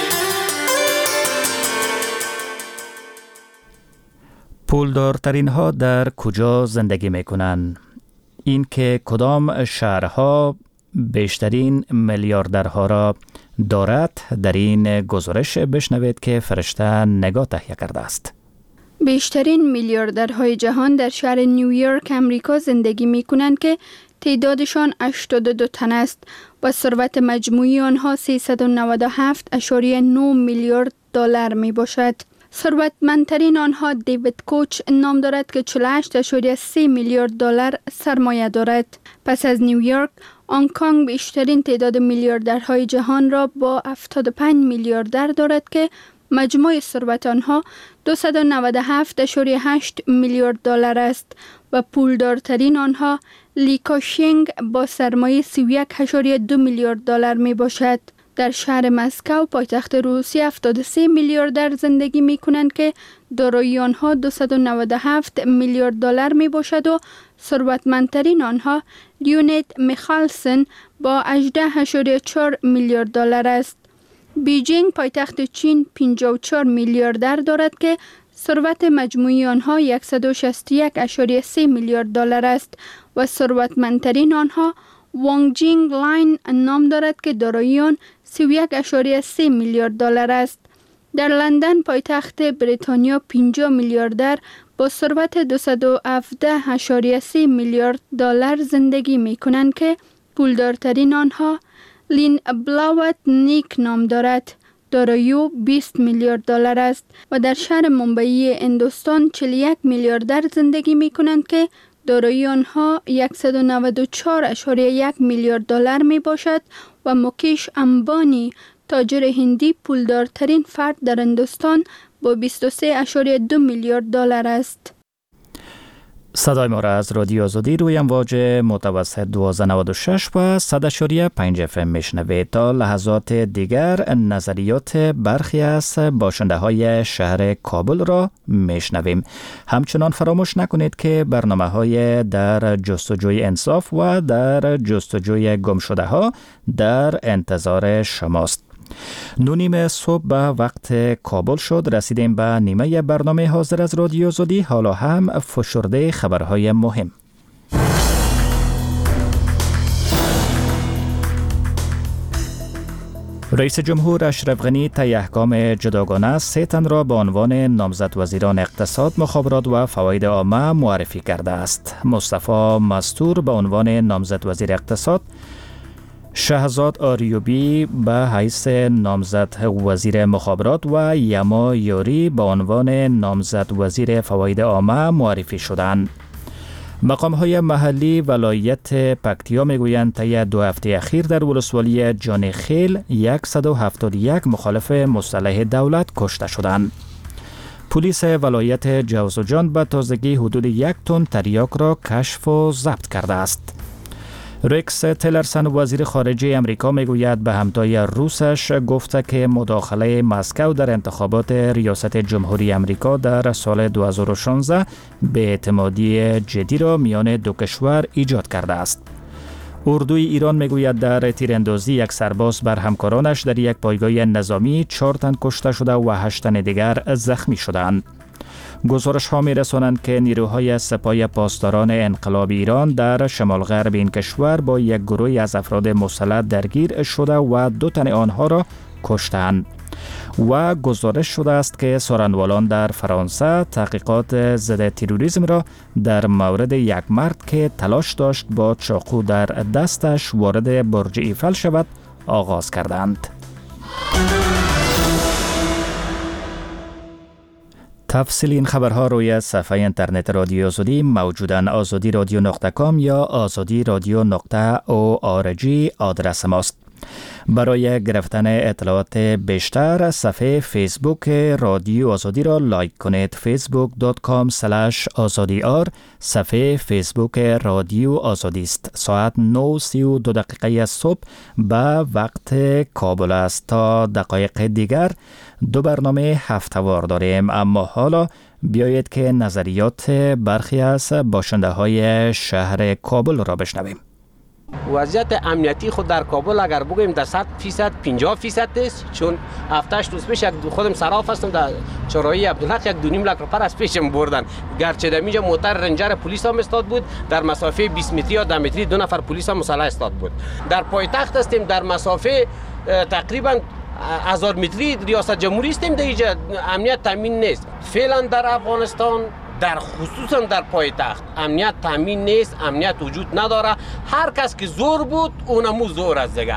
پولدارترین ها در کجا زندگی می کنند؟ این که کدام شهرها بیشترین میلیاردرها را دارد در این گزارش بشنوید که فرشته نگاه تهیه کرده است. بیشترین میلیاردرهای جهان در شهر نیویورک امریکا زندگی می کنند که تعدادشان هشتاد و دو تن است و ثروت مجموعی آنها سیصد و نود و هفت ممیز نه میلیارد دلار می باشد. ثروتمندترین آنها دیوید کوچ نام دارد که چهل و هشت ممیز سه میلیارد دلار سرمایه دارد. پس از نیویورک، هنگ کنگ بیشترین تعداد میلیاردرهای جهان را با هفتاد و پنج میلیاردر دارد که مجموع ثروت آنها دویست و نود و هفت ممیز هشت میلیارد دلار است و پولدارترین آنها لی کا-شنگ با سرمایه سی و یک ممیز دو میلیارد دلار می باشد. در شهر مسکو پایتخت روسیه هفتاد و سه میلیاردر زندگی می کنند که دارایی آنها دویست و نود و هفت میلیارد دلار می باشد و ثروتمندترین آنها لیونید میخالسن با هجده ممیز چهار میلیارد دلار است. بیجینگ پایتخت چین پنجاه و چهار میلیاردر دارد که ثروت مجموعی آنها صد و شصت و یک ممیز سه میلیارد دلار است و ثروتمندترین آنها وانگجینگ لاین نام دارد که دارایی آن سی و یک ممیز سه میلیارد دلار است. در لندن پایتخت بریتانیا پنجاه میلیاردر با ثروت دویست و هفده اشاریه سه میلیارد دلار زندگی می کنند که پولدارترین آنها لین بلاوت نیک نام دارد. دارایی بیست میلیارد دلار است و در شهر ممبئی هندوستان چهل و یک میلیاردر زندگی می کنند که دارایی آنها صد و نود و چهار اشاریه یک میلیارد دلار می باشد و مکیش امبانی تاجر هندی پولدارترین فرد در هندوستان با بیست و سه اشاریه دو میلیارد دلار است. صدای ما را از رادیو آزادی روی امواج متوسط دوازده نود و شش و صد اشاریه پنج اف ام میشنوید. تا لحظات دیگر نظریات برخی از باشنده های شهر کابل را میشنویم. همچنان فراموش نکنید که برنامه های در جستجوی انصاف و در جستجوی گمشده ها در انتظار شماست. نو نیم صبح به وقت کابل شد. رسیدیم به نیمه برنامه حاضر از رادیو آزادی. حالا هم فشرده خبرهای مهم. رئیس جمهور اشرف غنی طی احکام جداگانه سه تن را به عنوان نامزد وزیران اقتصاد، مخابرات و فواید عامه معرفی کرده است. مصطفی مستور به عنوان نامزد وزیر اقتصاد، شهزاد آریوبی به حیث نامزد وزیر مخابرات و یما یوری به عنوان نامزد وزیر فواید عامه معرفی شدند. مقام‌های محلی ولایت پکتیا میگویند طی دو هفته اخیر در ولسوالی جانخیل صد و هفتاد و یک مخالف مسلح دولت کشته شدند. پلیس ولایت جوزجان به تازگی حدود یک تن تریاک را کشف و ضبط کرده است. ریکس تیلرسن وزیر خارجه امریکا میگوید به همتای روسش گفته که مداخله مسکو در انتخابات ریاست جمهوری امریکا در سال دو هزار و شانزده به اعتمادی جدی را میان دو کشور ایجاد کرده است. اردوی ایران میگوید در تیراندازی یک سرباز بر همکارانش در یک پایگاه نظامی چهار تن کشته شده و هشت تن دیگر زخمی شدند. گزارش ها می رسانند که نیروهای سپاه پاسداران انقلاب ایران در شمال غرب این کشور با یک گروه از افراد مسلح درگیر شده و دو تن آنها را کشتند. و گزارش شده است که سارنوالان در فرانسه تحقیقات ضد تروریسم را در مورد یک مرد که تلاش داشت با چاقو در دستش وارد برج ایفل شود آغاز کردند. تفصیل این خبرها روی صفحه اینترنت رادیو آزادی موجودن. آزادی رادیو نقطه کام یا آزادی رادیو نقطه او آر جی آدرس ماست. برای گرفتن اطلاعات بیشتر صفحه فیسبوک رادیو آزادی را لایک کنید. فیسبوک دات کام اسلش آزادی آر. صفحه فیسبوک رادیو آزادی است. ساعت نه و سی و دو دقیقه صبح به وقت کابل است. تا دقایق دیگر دو برنامه هفته‌وار داریم، اما حالا بیایید که نظریات برخی از باشنده های شهر کابل را بشنویم. وضعیت امنیتی خود در کابل اگر بگوییم در صد فیصد پنجاه فیصد است، چون هفتهش روز پیش خودم صراف هستم در چهارراهی عبدالحق یک دو نیم لک روپیه از پیشم بردن، گرچه در اینجا موتر رنجر پلیس هم استاد بود، در مسافه بیست متری یا ده متری دو نفر پلیس هم مسلح استاد بود. در پایتخت هستیم در مسافه تقریبا هزار متری ریاست جمهوری هستیم، در اینجا امنیت تامین نیست. فعلا در افغانستان در خصوصا در پایتخت امنیت تامین نیست، امنیت وجود نداره. هر کس که زور بود اونمو زور است دیگه.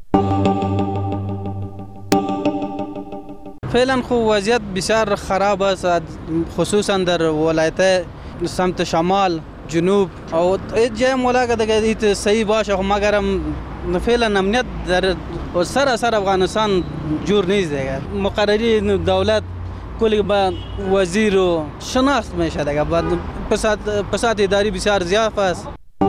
فعلا خو وضعیت بسیار خراب است، خصوصا در ولایت سمت شمال جنوب او جای مولا دیگه ایت صحیح باشه، مگرم فعلا امنیت در سراسر افغانستان جور نیست دیگه. مقرری دولت کلی با وزیر و شناخت میشه دیگه، بعد فساد فساد اداری بسیار زیاد است.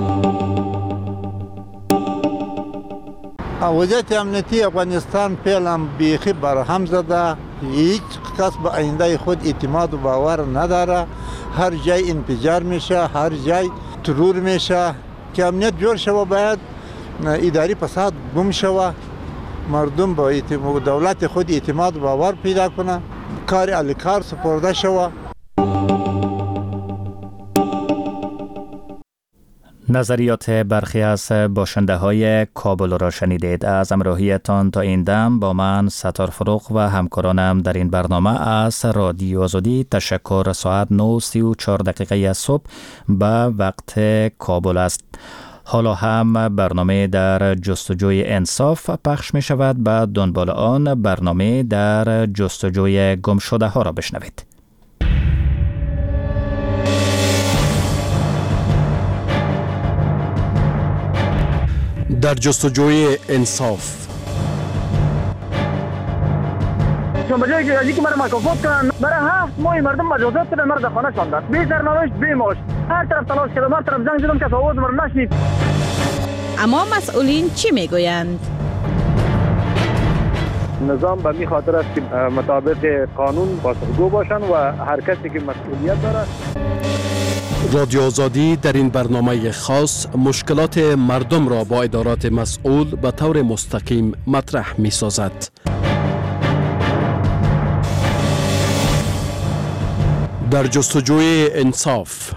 وضعیت امنیتی افغانستان فعلا بیخی برهم زده، هیچ کس به آینده خود اعتماد و باور نداره، هر جای انفجار میشه، هر جای ترور میشه. که امنیت جور شوه باید اداری فساد گم شوه، مردم با دولت خود اعتماد و باور پیدا کنه، کار علی کار سپرده شوه. نظریات برخی از باشنده های کابل را شنیدید. از همراهیتان تا این دم با من ستار فروغ و همکارانم در این برنامه از رادیو آزادی تشکر. ساعت نه و سی و چهار دقیقه از صبح به وقت کابل است. حالا هم برنامه در جستجوی انصاف پخش می شود. به دنبال آن برنامه در جستجوی گمشده ها را بشنوید. در جستجوی انصاف. چون به جایی که از اینکه مرا مکافات کنن، برای هفت ماه مردم مجازات کردن، مرا در خانه شاندن، بی سرنوشت بی معاش. هر طرف تلاش کردم، هر طرف زنگ زدم، کس آواز مرا نشنید. اما مسئولین چی میگویند؟ نظام به می خاطر است که مطابق قانون پاسخگو باشند و هر کسی که مسئولیت داره. رادیو آزادی در این برنامه خاص مشکلات مردم را با ادارات مسئول به طور مستقیم مطرح می سازد. در جستجوی انصاف.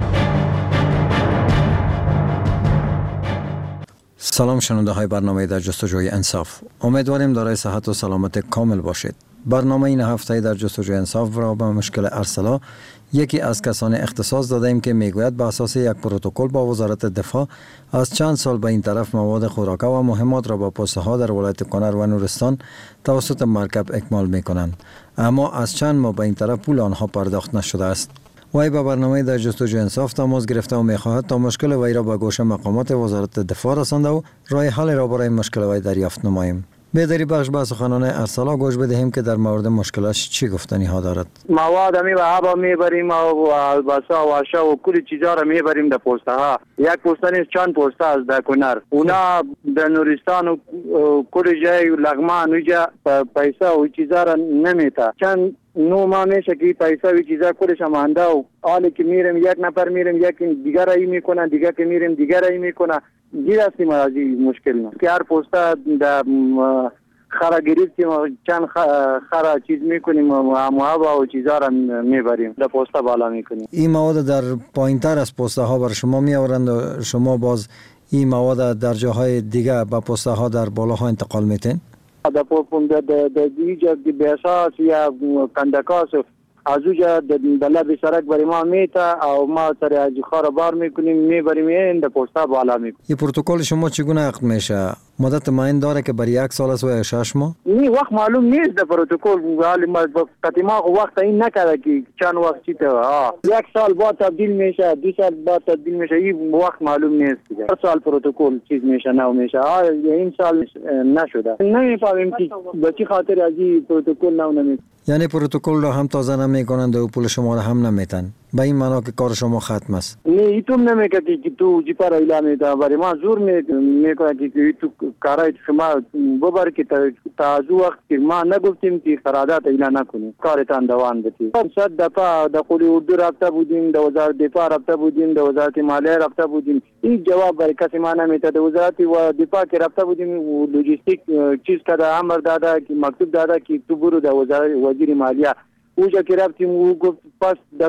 سلام شنونده های برنامه در جستجوی انصاف. امیدواریم دارای صحت و سلامت کامل باشید. برنامه این هفته در جستجوی انصاف را به مشکل ارسلا یکی از کسان اختصاص دادیم که میگوید به اساس یک پروتکل با وزارت دفاع از چند سال به این طرف مواد خوراکه و مهمات را با پسته ها در ولایت کنر و نورستان توسط مرکب اکمال می کنند، اما از چند ماه به این طرف پول آنها پرداخت نشده است. وی به برنامه در جستجوی انصاف تماس گرفته و میخواهد تا مشکل وی را به گوش مقامات وزارت دفاع رسانده و راه حل را برای مشکل وی دریافت نماییم. بیداری بخش به سخنان ارسلا گوش بدهیم که در مورد مشکلش چی گفتنی ها دارد. مواد می و آب میبریم و البسه و آشا و کلی چیزا را میبریم در پسته ها. یک پسته نیست، چند پسته از در کنر. اونا در نورستان و کلی جای لغمان اونجا پیسه و چیزا را نمیتا. چند نو ما میشه که پیسه و چیزا کلش مانده و حالی که میریم یک نفر میریم یک دیگر رای میکنن، دیگر که میریم دیگر رای میکنن. گیر هستیم از این مشکل نه که هر پسته در خرا گرفتیم چند خرا چیز میکنیم مواد و چیزا را میبریم در پسته بالا میکنیم. این مواد در پایین تر از پسته ها بر شما میآورند و شما باز این مواد در جاهای دیگه به پسته ها در بالا ها انتقال میتین؟ در پوپون در در دیجا بیاساس یا کندکاس از اوجا در لب سرک برای ما میتا و ما سر از خارا بار میکنیم میبریم این در پسته بالا میکنیم. این پروتکل شما چگونه عقد میشه؟ مدت معین داره که برای یک سال است و یا شش ماه؟ نی وقت معلوم نیست در پروتکل، حالی ما قطیما وقت این نکرده که چند وقت چی تا یک سال بعد تبدیل میشه، دو سال بعد تبدیل میشه، این وقت معلوم نیست. هر سال پروتکل چیز میشه نو میشه. این سال نشده. نمیفهمیم که به چه خاطر از این پروتکل نو نمیشه. یعنی پروتکل را هم تازه نمیکنند و پول شما را هم نمیتن. با این معنا که کار شما ختم است. نه ایتون نمیگه که تو جی پر اعلام میده، ولی ما زور میکنه که تو کارای شما ببر که تا از وقت که ما نگفتیم که قرارداد اعلان نکنیم کارتان دوام بدید. صد دفعه در قلی اردو رابطه بودیم، در وزارت دفاع رابطه بودیم، در وزارت مالیه رابطه بودیم، این جواب برای کسی ما نمیده. در وزارت و دفاع که رابطه بودیم لوجستیک چیز کرده امر داده که مکتوب داده که تو برو در وزارت وزیر مالیه اوجا که رفتیم او گفت پس در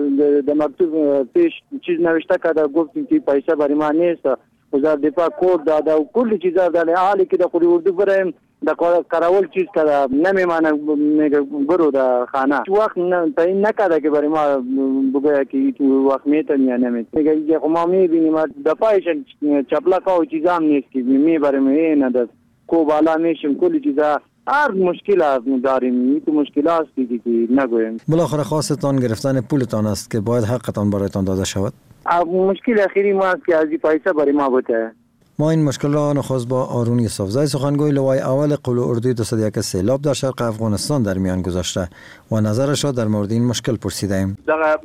مکتوب پیش چیز نوشته کرده گفتیم که پیسه برای ما نیست. وزارت دفاع کود داده و کلی چیزا داده. حالی که در قلی اردو بریم در کراول چیز کرده نمیمانه میگه برو در خانه. وقت تعیین نکرده که برای ما بگه که تو وقت میتن یا نمیتن. میگه ما میبینیم دفاعش چپلکا و چیزا هم نیست که میبریم این در کو بالا میشیم کلی چیزا. هر مشکل داریم، این تو مشکل هست که نگویم. بالاخره خواستان گرفتن پولتان است که باید حقتان برایتان داده شود. مشکل اخیری ما است که از این پیسه برای ما بوده. ما این مشکل را نخواست با آرون یوسفزای سخنگوی لوای اول قول اردوی دویست و یک سیلاب در شرق افغانستان در میان گذاشته و نظرش را در مورد این مشکل پرسیدیم.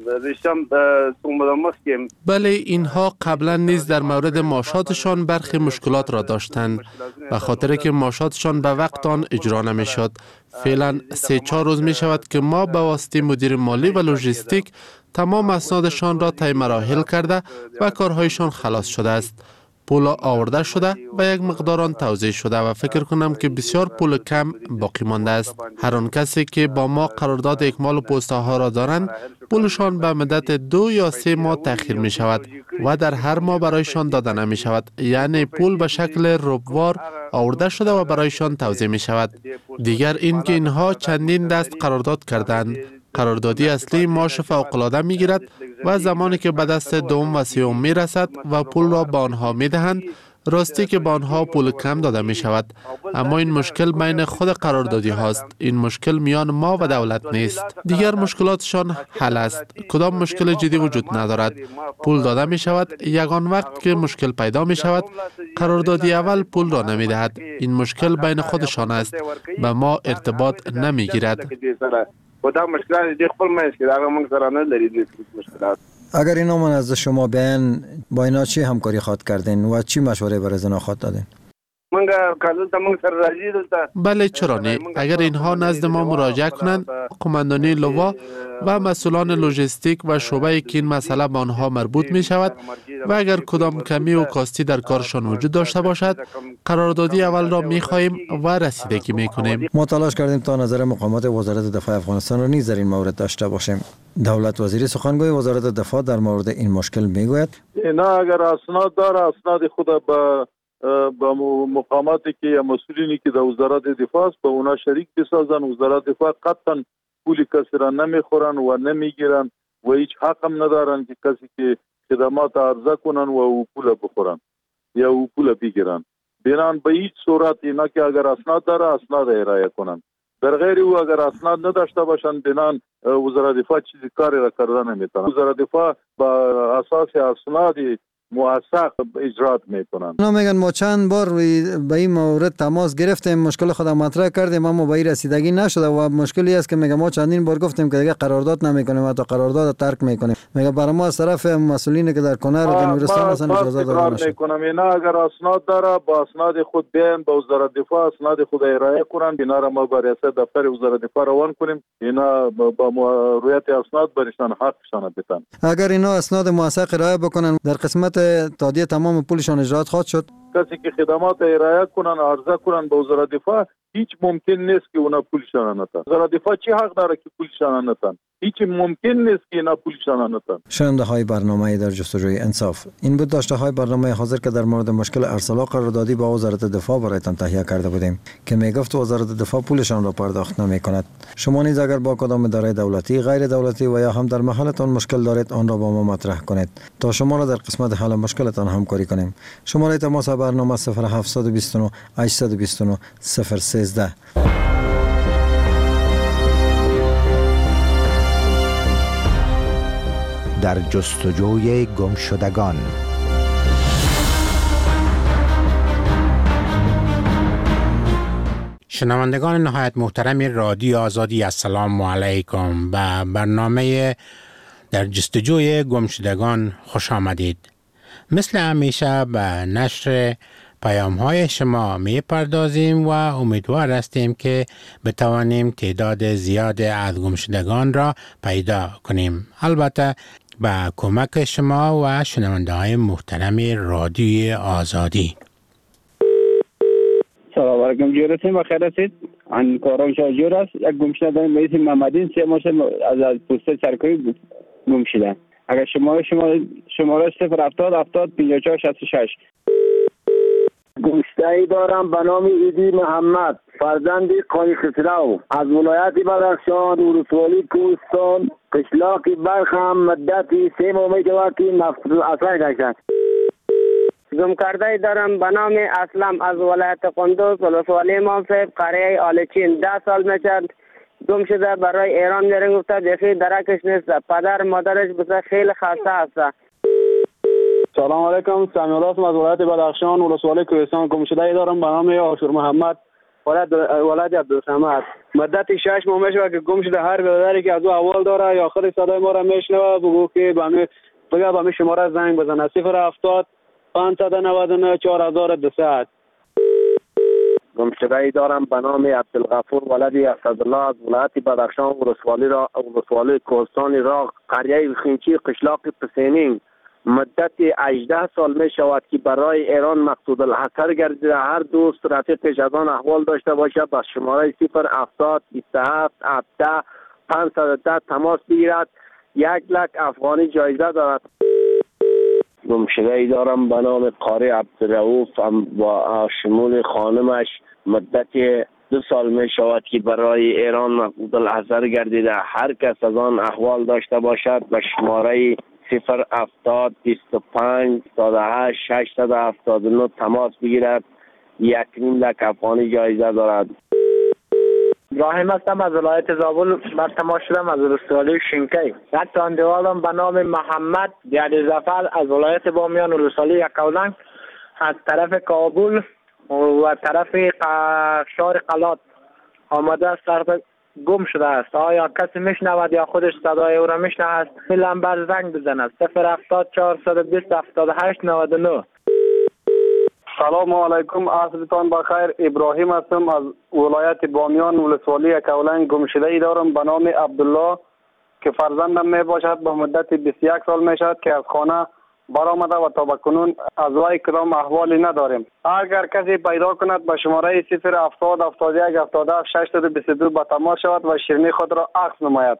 بله، اینها قبلا نیز در مورد ماشاتشان برخی مشکلات را داشتند و خاطر که ماشاتشان به وقت آن اجرا نمی شد. فعلا سه چهار روز می شود که ما به واسطه مدیر مالی و لوجستیک تمام اسنادشان را طی مراحل کرده و کارهایشان خلاص شده است. پول آورده شده و یک مقدار آن توزیع شده و فکر کنم که بسیار پول کم باقی مانده است. هر آن کسی که با ما قرارداد اکمال پست‌ها را دارند، پولشان به مدت دو یا سه ماه تأخیر می شود و در هر ماه برایشان داده نمی شود. یعنی پول به شکل ربوار آورده شده و برایشان توزیع می شود. دیگر این که اینها چندین دست قرارداد کردند. قراردادی اصلی معاش فوق‌العاده می گیرد و زمانی که به دست دوم و سوم می رسد و پول را به آنها می دهند، راستی که به آنها پول کم داده می شود. اما این مشکل بین خود قراردادی هاست. این مشکل میان ما و دولت نیست. دیگر مشکلاتشان حل است. کدام مشکل جدی وجود ندارد. پول داده می شود. یگان وقت که مشکل پیدا می شود، قراردادی اول پول را نمی دهد. این مشکل بین خودشان است. به ما ارتباط نمی گیرد. اگر اینا من از شما بیان، با اینا چی همکاری خواد کردین و چی مشوره برای زنا خواد دادین؟ بله چرا نه؟ اگر اینها نزد ما مراجعه کنند، قماندانی لوا و مسئولان لوجستیک و شعبه که این مسئله به آنها مربوط می شود و اگر کدام کمی و کاستی در کارشان وجود داشته باشد، قراردادی اول را می خواهیم و رسیدگی می کنیم. ما تلاش کردیم تا نظر مقامات وزارت دفاع افغانستان را نیز در این مورد داشته باشیم. دولت وزیر سخنگوی وزارت دفاع در مورد این مشکل می گوید: اینا اگر اسناد داره، اسناد خود به با مقاماتی که یا مسئولینی که در وزارت دفاع است به اونا شریک بسازن. وزارت دفاع قطعا پول کسی را نمیخورن و نمیگیرن و هیچ حق هم ندارن که کسی که خدمات عرضه کنن و او پول بخورن یا او پول بگیرن. بنان به هیچ صورت اینا که اگر اسناد داره اسناد ارائه کنن. در غیر او اگر اسناد نداشته باشن، بنان وزارت دفاع چیزی کاری را کردن نمیتونه. وزارت دفاع با اساس اسناد موثق اجرات میکنن. اونا میگن ما چند بار به این مورد تماس گرفتیم، مشکل خود مطرح کردیم اما به این رسیدگی نشده و مشکلی است که میگه ما چندین بار گفتیم که دیگه قرارداد نمیکنیم و تا قرارداد ترک میکنیم. میگه برای ما از طرف مسئولین که در کنر و نورستان هستن اجازه داده نشد. میکنم اینا اگر اسناد داره با اسناد خود بیان به وزارت دفاع اسناد خود ارائه کنن، اینا را ما به ریاست دفتر وزارت دفاع روان کنیم، اینا با رویت اسناد برشان حقشان بدن. اگر اینا اسناد موثق ارائه بکنن، در قسمت تادیه تمام پولشان اجرات خواهد شد. کسی که خدمات ارائه کنن عرضه کنن به وزارت دفاع، هیچ ممکن نیست که اونا پولشان نتن. وزارت دفاع چی حق داره که پولشان نتن؟ هیچ ممکن نیست که اینا پولشان نتن. شنونده های برنامه در جستجوی انصاف، این بود داشته های برنامه حاضر که در مورد مشکل ارسال قراردادی با وزارت دفاع برایتان تهیه کرده بودیم که میگفت وزارت دفاع پولشان را پرداخت نمی کند. شما نیز اگر با کدام اداره دولتی، غیر دولتی و یا هم در محلتان مشکل دارید، آن را با ما مطرح کنید تا شما را در قسمت حل مشکلتان همکاری کنیم. شماره تماس برنامه صفر هفت دو نه هشت دو نه صفر یک سه. در جستجوی گمشدگان. شنوندگان نهایت محترم رادیو آزادی، السلام علیکم. به برنامه در جستجوی گمشدگان خوش آمدید. مثل همیشه به نشر پیام های شما می پردازیم و امیدوار هستیم که بتوانیم تعداد زیاد از گمشدگان را پیدا کنیم، البته با کمک شما و شنونده های محترم رادیو آزادی. سلام علیکم جورتیم و خیر هستید. ان کارم شاجور است. یک گمشده به اسم محمدین سه ماه از پست سرکاری گم شده. اگر شماره شما شماره صفر هفتاد هفتاد پنجاه و چهار شصت و شش. گمشده‌ای دارم به نام ایدی محمد، فرزند قانی خسرو، از ولایت بدخشان، ولسوالی کوهستان، قشلاق برخم. مدتی سه ماه می‌شود که نفس اثر گشت. گم کرده دارم به نام اسلم، از ولایت قندوز، ولسوالی منصف، قریه آلچین. ده سال میشد گم شده. برای ایران میرن گفته دیخی درکش نیست. پدر مادرش بسه خیلی خسته هسته. سلام علیکم، سمیع هستم از ولایت بدخشان، ولسوالی کوهستان. گمشده دارم به نام آشور محمد، ولایت عبدالصمد. مدت شش ماه میشه که گم شده. هر برادری که از او اول داره یا آخر صدای ما را میشنوه بگو که به می بگه به می شماره زنگ بزنه. صفر هفتاد پانصد و نود و نه چهار هزار و دویست. گمشده دارم به نام عبدالغفور ولد اسدالله، از ولایت بدخشان، ولسوالی را ولسوالی کوهستان را قریه خینچی قشلاق پسینین. مدت هجده سال می شود که برای ایران مقصود الحصر گردیده. هر دوست رفیقش از آن احوال داشته باشد با شماره صفر هفتاد بیست و هفت هفده پانصد و ده تماس بگیرد. یک لک افغانی جایزه دارد. گمشده ای دارم به نام قاری عبدالرؤوف با شمول خانمش مدت دو سال می شود که برای ایران مقصود الحصر گردیده. هر کس از آن احوال داشته باشد به شماره صفر هفتاد بیست و پنج هفتاد و هشت ششصد و هفتاد و نه تماس بگیرد. یک نیم لک افغانی جایزه دارد. ابراهیم هستم از ولایت زابل. بر تماس شدم از ولسوالی شینکی. یک تاندوالم به نام محمد دیادی زفر از ولایت بامیان ولسوالی یکاولنگ از طرف کابل و طرف شهر قلات آمده است. طرف گم شده است. آیا کسی میشنود یا خودش صدای او را میشنود؟ لمبر زنگ بزند. صفر هفتاد چهارصد و بیست هفتاد و هشت نود و نه. سلام علیکم، عصرتان بخیر. ابراهیم هستم از ولایت بامیان ولسوالی یکاولنگ. گمشده ای دارم به نام عبدالله که فرزندم می باشد. به مدت بیست و یک سال می شود که از خانه برآمده و تا بکنون از وی کدام احوالی نداریم. اگر کسی پیدا کند به شماره صفر هفتاد هفتاد و یک هفتاد و هفت ششصد و بیست و دو به تماس شود و شیرینی خود را عکس نماید.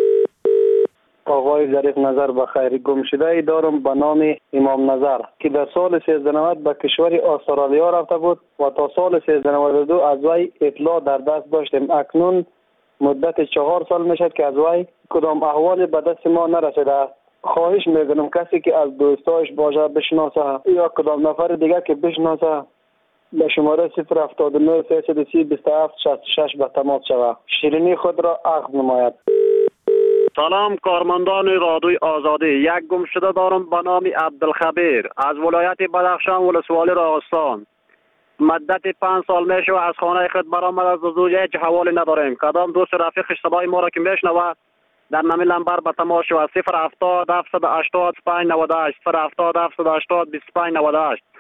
آقای ظریف نظر بخیر. گمشده ای دارم به نام امام نظر که در سال سیزده نود به کشور استرالیا رفته بود و تا سال سیزده نود و دو از وی اطلاع در دست داشتیم. اکنون مدت چهار سال میشد که از وی کدام احوالی به دست ما نرسیده است. خواهش میکنم کسی که از دوستایش باشه بشناسه یا کدام نفر دیگه که بشناسه به شماره صفر هفتاد و نه سیصد و سی بیست و هفت شصت و شش به تماس شود. شیرینی خود را عقد نماید. سلام کارمندان رادیوی آزادی. یک گمشده دارم به نام عبدالخبیر از ولایت بدخشان ولسوالی راغستان. مدت پنج سال میشه و از خانه خود برآمد. از زوج هیچ حوالی نداریم. کدام دوست رفیقش صدای ما را که میشنود در نمی لمبر به تماس شود. صفر هفتاد هفتصد و هشتاد پنج نود و هشت صفر هفتاد هفتصد و هشتاد بیست و پنج نود و هشت.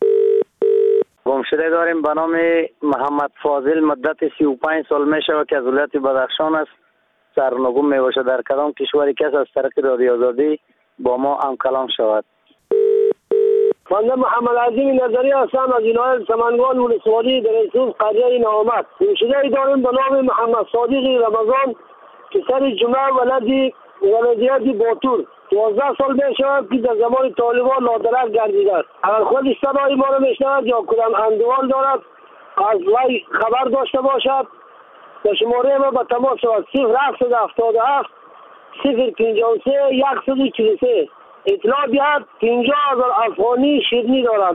گمشده داریم به نام محمد فاضل. مدت سی و پنج سال می شود که از ولایت بدخشان است. سرنگون می باشد. در کدام کشوری کس از طریق رادیو آزادی با ما هم کلام شود. من محمد عظیم نظری هستم از ولایت سمنگان ولسوالی در انسوز قریه نامت. گمشده داریم به نام محمد صادق رمضان که سر جمعه ولدی ولدیت باتور دوازده سال می شود که در زمان طالبان نادرست گردیده است. اگر خودش صدای ما را میشنود یا کدام اندوال دارد از وی خبر داشته باشد به شماره ما به تماس شود. صفر هفتصد و هفتاد و هفت صفر پنجاه و سه صد و چهل و سه. اطلاع بیاد پنجاه هزار افغانی شیرینی دارد.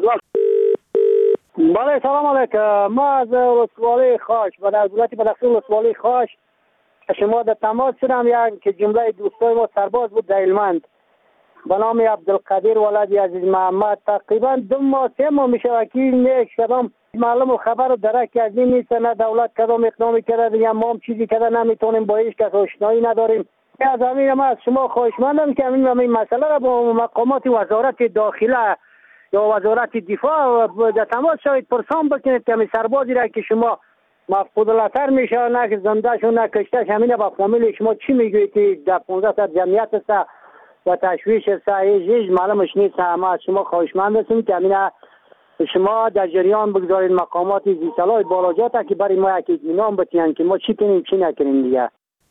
بله سلام علیکم. ما از ولسوالی خاش و در ولایت بدخشان ولسوالی خاش شما در تماس شدم. یک که جمله دوستای ما سرباز بود در هلمند به نام عبدالقدیر ولد عزیز محمد. تقریبا دو ماه سه ماه میشه وکیل نیک کدام معلوم و خبر و درک از این نیست. نه دولت کدام اقدامی کرده دیگه ما هم چیزی کرده نمیتونیم با هیچ کس آشنایی نداریم. از همین ما از شما خواهشمندم که همین همین مسئله را با مقامات وزارت داخله یا وزارت دفاع در تماس شوید پرسان بکنید که همین سربازی را که شما مفقود الاثر میشه نه زنده شو نه کشتش همین با فامیل شما چی میگویید که در پانزده تا جمعیت است و تشویش است هیچ معلومش نیست. ما از شما خواهشمند هستیم که همین شما در جریان بگذارید مقامات زی صلاح بالاجات که برای ما یک اطمینان بتین که ما چی کنیم چی نکنیم دیگه.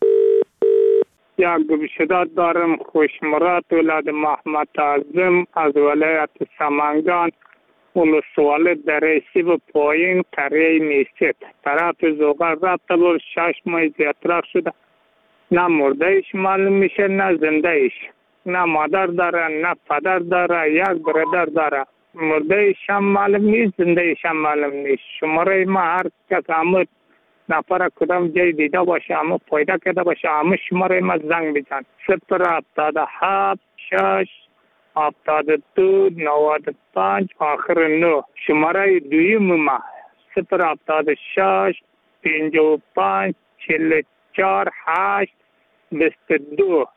یک گمشده دارم خوشمراد ولد محمد اعظم از ولایت سمنگان ولسوالی درشی و پایین قریه نیست. طرف زوغر رفته بود شش ماه زیادتر شده. نه مرده ایش معلوم میشه نه زنده ایش. نه مادر داره نه پدر داره یک برادر داره. مرده ایش هم معلوم نیست زنده ایش هم معلوم نیست. شماره ما هر کس همه نفر کدام جای دیده باشه همه پیدا کرده باشه همه شماره ما زنگ بزن. صفر هفتاد هفت شش هفتاد دو نود و پنج آخر نو. شماره دویم ما صفر هفتاد شش پنجاه و پنج چهل و چهار هشت بیست و دو.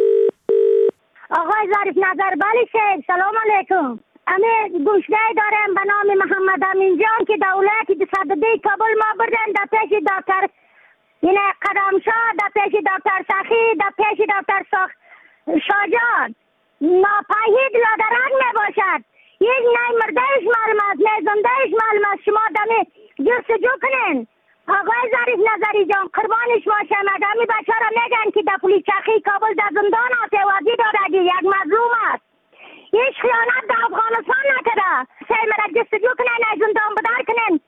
آقای ظریف نظر بلی شیخ سلام علیکم. امی گمشده دارم به نام محمد امین جان که دولت صدده کابل ما بردن در پیش دکتر اینه قدمشاه در پیش دکتر سخی در پیش دکتر ساخ شاجان ناپدید لادرک میباشد. یک نه مردهش معلوم است، نه زندهش معلوم است. شما دمی جستجو کنین. آقای ظریف نظری جان قربانش باشه. مدامی بچه را میگن که در پلیچخی کابل در زندان آتوازی دارد، یک مظلوم است. هیچ خیانت در افغانستان نکرده. سعی مرد جستجو کنین، نه زندان بدار کنین.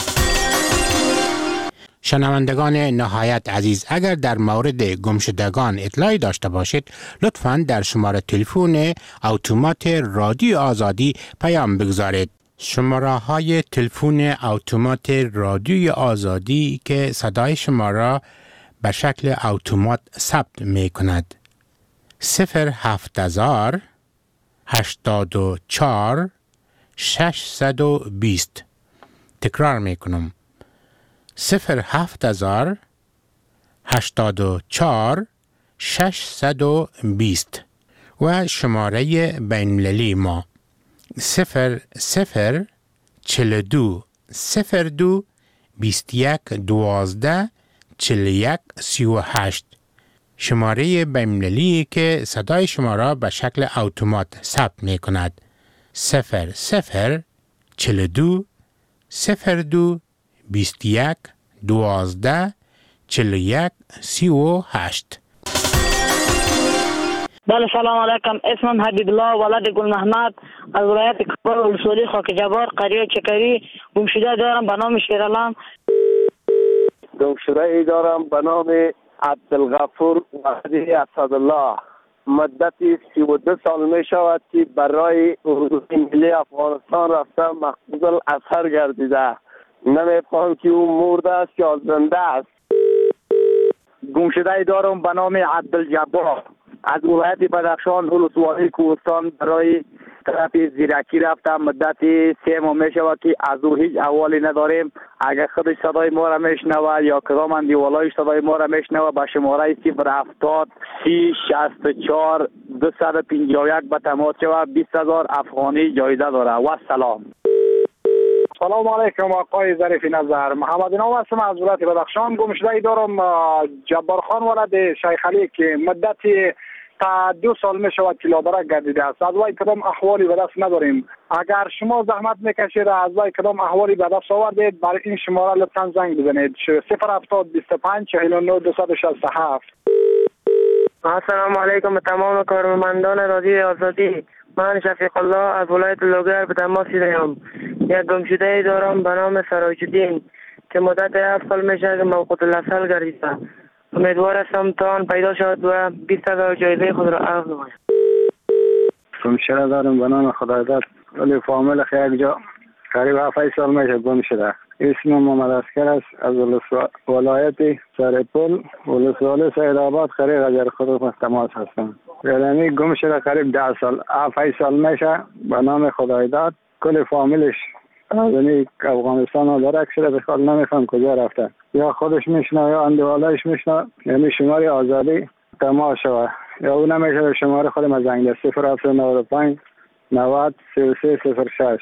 شنوندگان نهایت عزیز، اگر در مورد گمشدگان اطلاعی داشته باشید لطفاً در شماره تلفن اتومات رادیو آزادی پیام بگذارید. شماره های تلفن اتومات رادیوی آزادی که صدای شما را به شکل اتومات ثبت می کند: صفر هفت هزار هشتاد و چهار ششصد و بیست. تکرار می کنم: صفر هفت هزار هشتاد و چهار ششصد و بیست. و شماره بین‌المللی ما صفر صفر چهل و دو صفر دو بیست و یک دوازده چهل و یک سی و هشت. شماره بین‌المللی که صدای شما را به شکل اتومات ثبت می کند: صفر صفر چهل و دو صفر دو بیست و یک دوازده چهل و یک سی و هشت. بله سلام علیکم. اسمم حبیب الله ولد گل محمد از ولایت کابل ولسوالی خاک جبار قریه چکری. گمشده دارم به نام شیرالله. گمشده ای دارم به نام عبدالغفور وحدی اسدالله. مدتی سی و دو سال می شود که برای حدود ملی افغانستان رفته مقصود الاثر گردیده. نمیفهم که او مرده است یا زنده است. گمشده ای دارم به نام عبدالجبار از ولایت بدخشان ولسوالی کوهستان برای طرف زیرکی رفتم. مدت سه ماه می شود که از او هیچ احوالی نداریم. اگر خودش صدای ما را میشنوه یا کدام اندیوالایش صدای ما را میشنوه به شماره صفر هفتاد سی شصت و چهار دویست و پنجاه و یک به تماس شود. بیست هزار افغانی جایزه داره. و سلام. سلام علیکم آقای ظریف نظر. محمد نام هستم از ولایت بدخشان. گمشده ای دارم جبار خان ولد شیخ علی که مدت تا دو سال می شود که لادرک گردیده است. از وی کدام احوالی به دست نداریم. اگر شما زحمت میکشید از وی کدام احوالی به دست آوردید برای این شماره لطفا زنگ بزنید: صفر هفتاد بیست و پنج چهل و نه دویست و شصت و هفت. السلام علیکم تمام کارمندان رادیو آزادی. من شفیق الله از ولایت لوگر به تماس دارم. یک گمشده ای دارم به نام سراج الدین که مدت هفت سال میشه که موقوت الاصل گردیده. امیدوار هستم تا آن پیدا شد و بیست هزار جایزه خود را اخذ نماید. گمشده دارم به نام خدایزاد ولی فامیل خیلی جا قریب هفت سال میشه گم شده. اسم محمد اسکر است از ولایت سرپل ولسوالی سیدآباد قریب غجر خود تماس هستم. یعنی گم شده قریب ده سال هفت سال میشه به نام خدایزاد. کل فامیلش یعنی افغانستان ها درک شده به خال نمیفهم کجا رفته. یا خودش میشنه یا اندوالایش میشنه. یعنی شماره آزادی تماس شده یا او نمیشه به شماره خود مزنگ صفر هفت نود و پنج نود سی و سه صفر شش.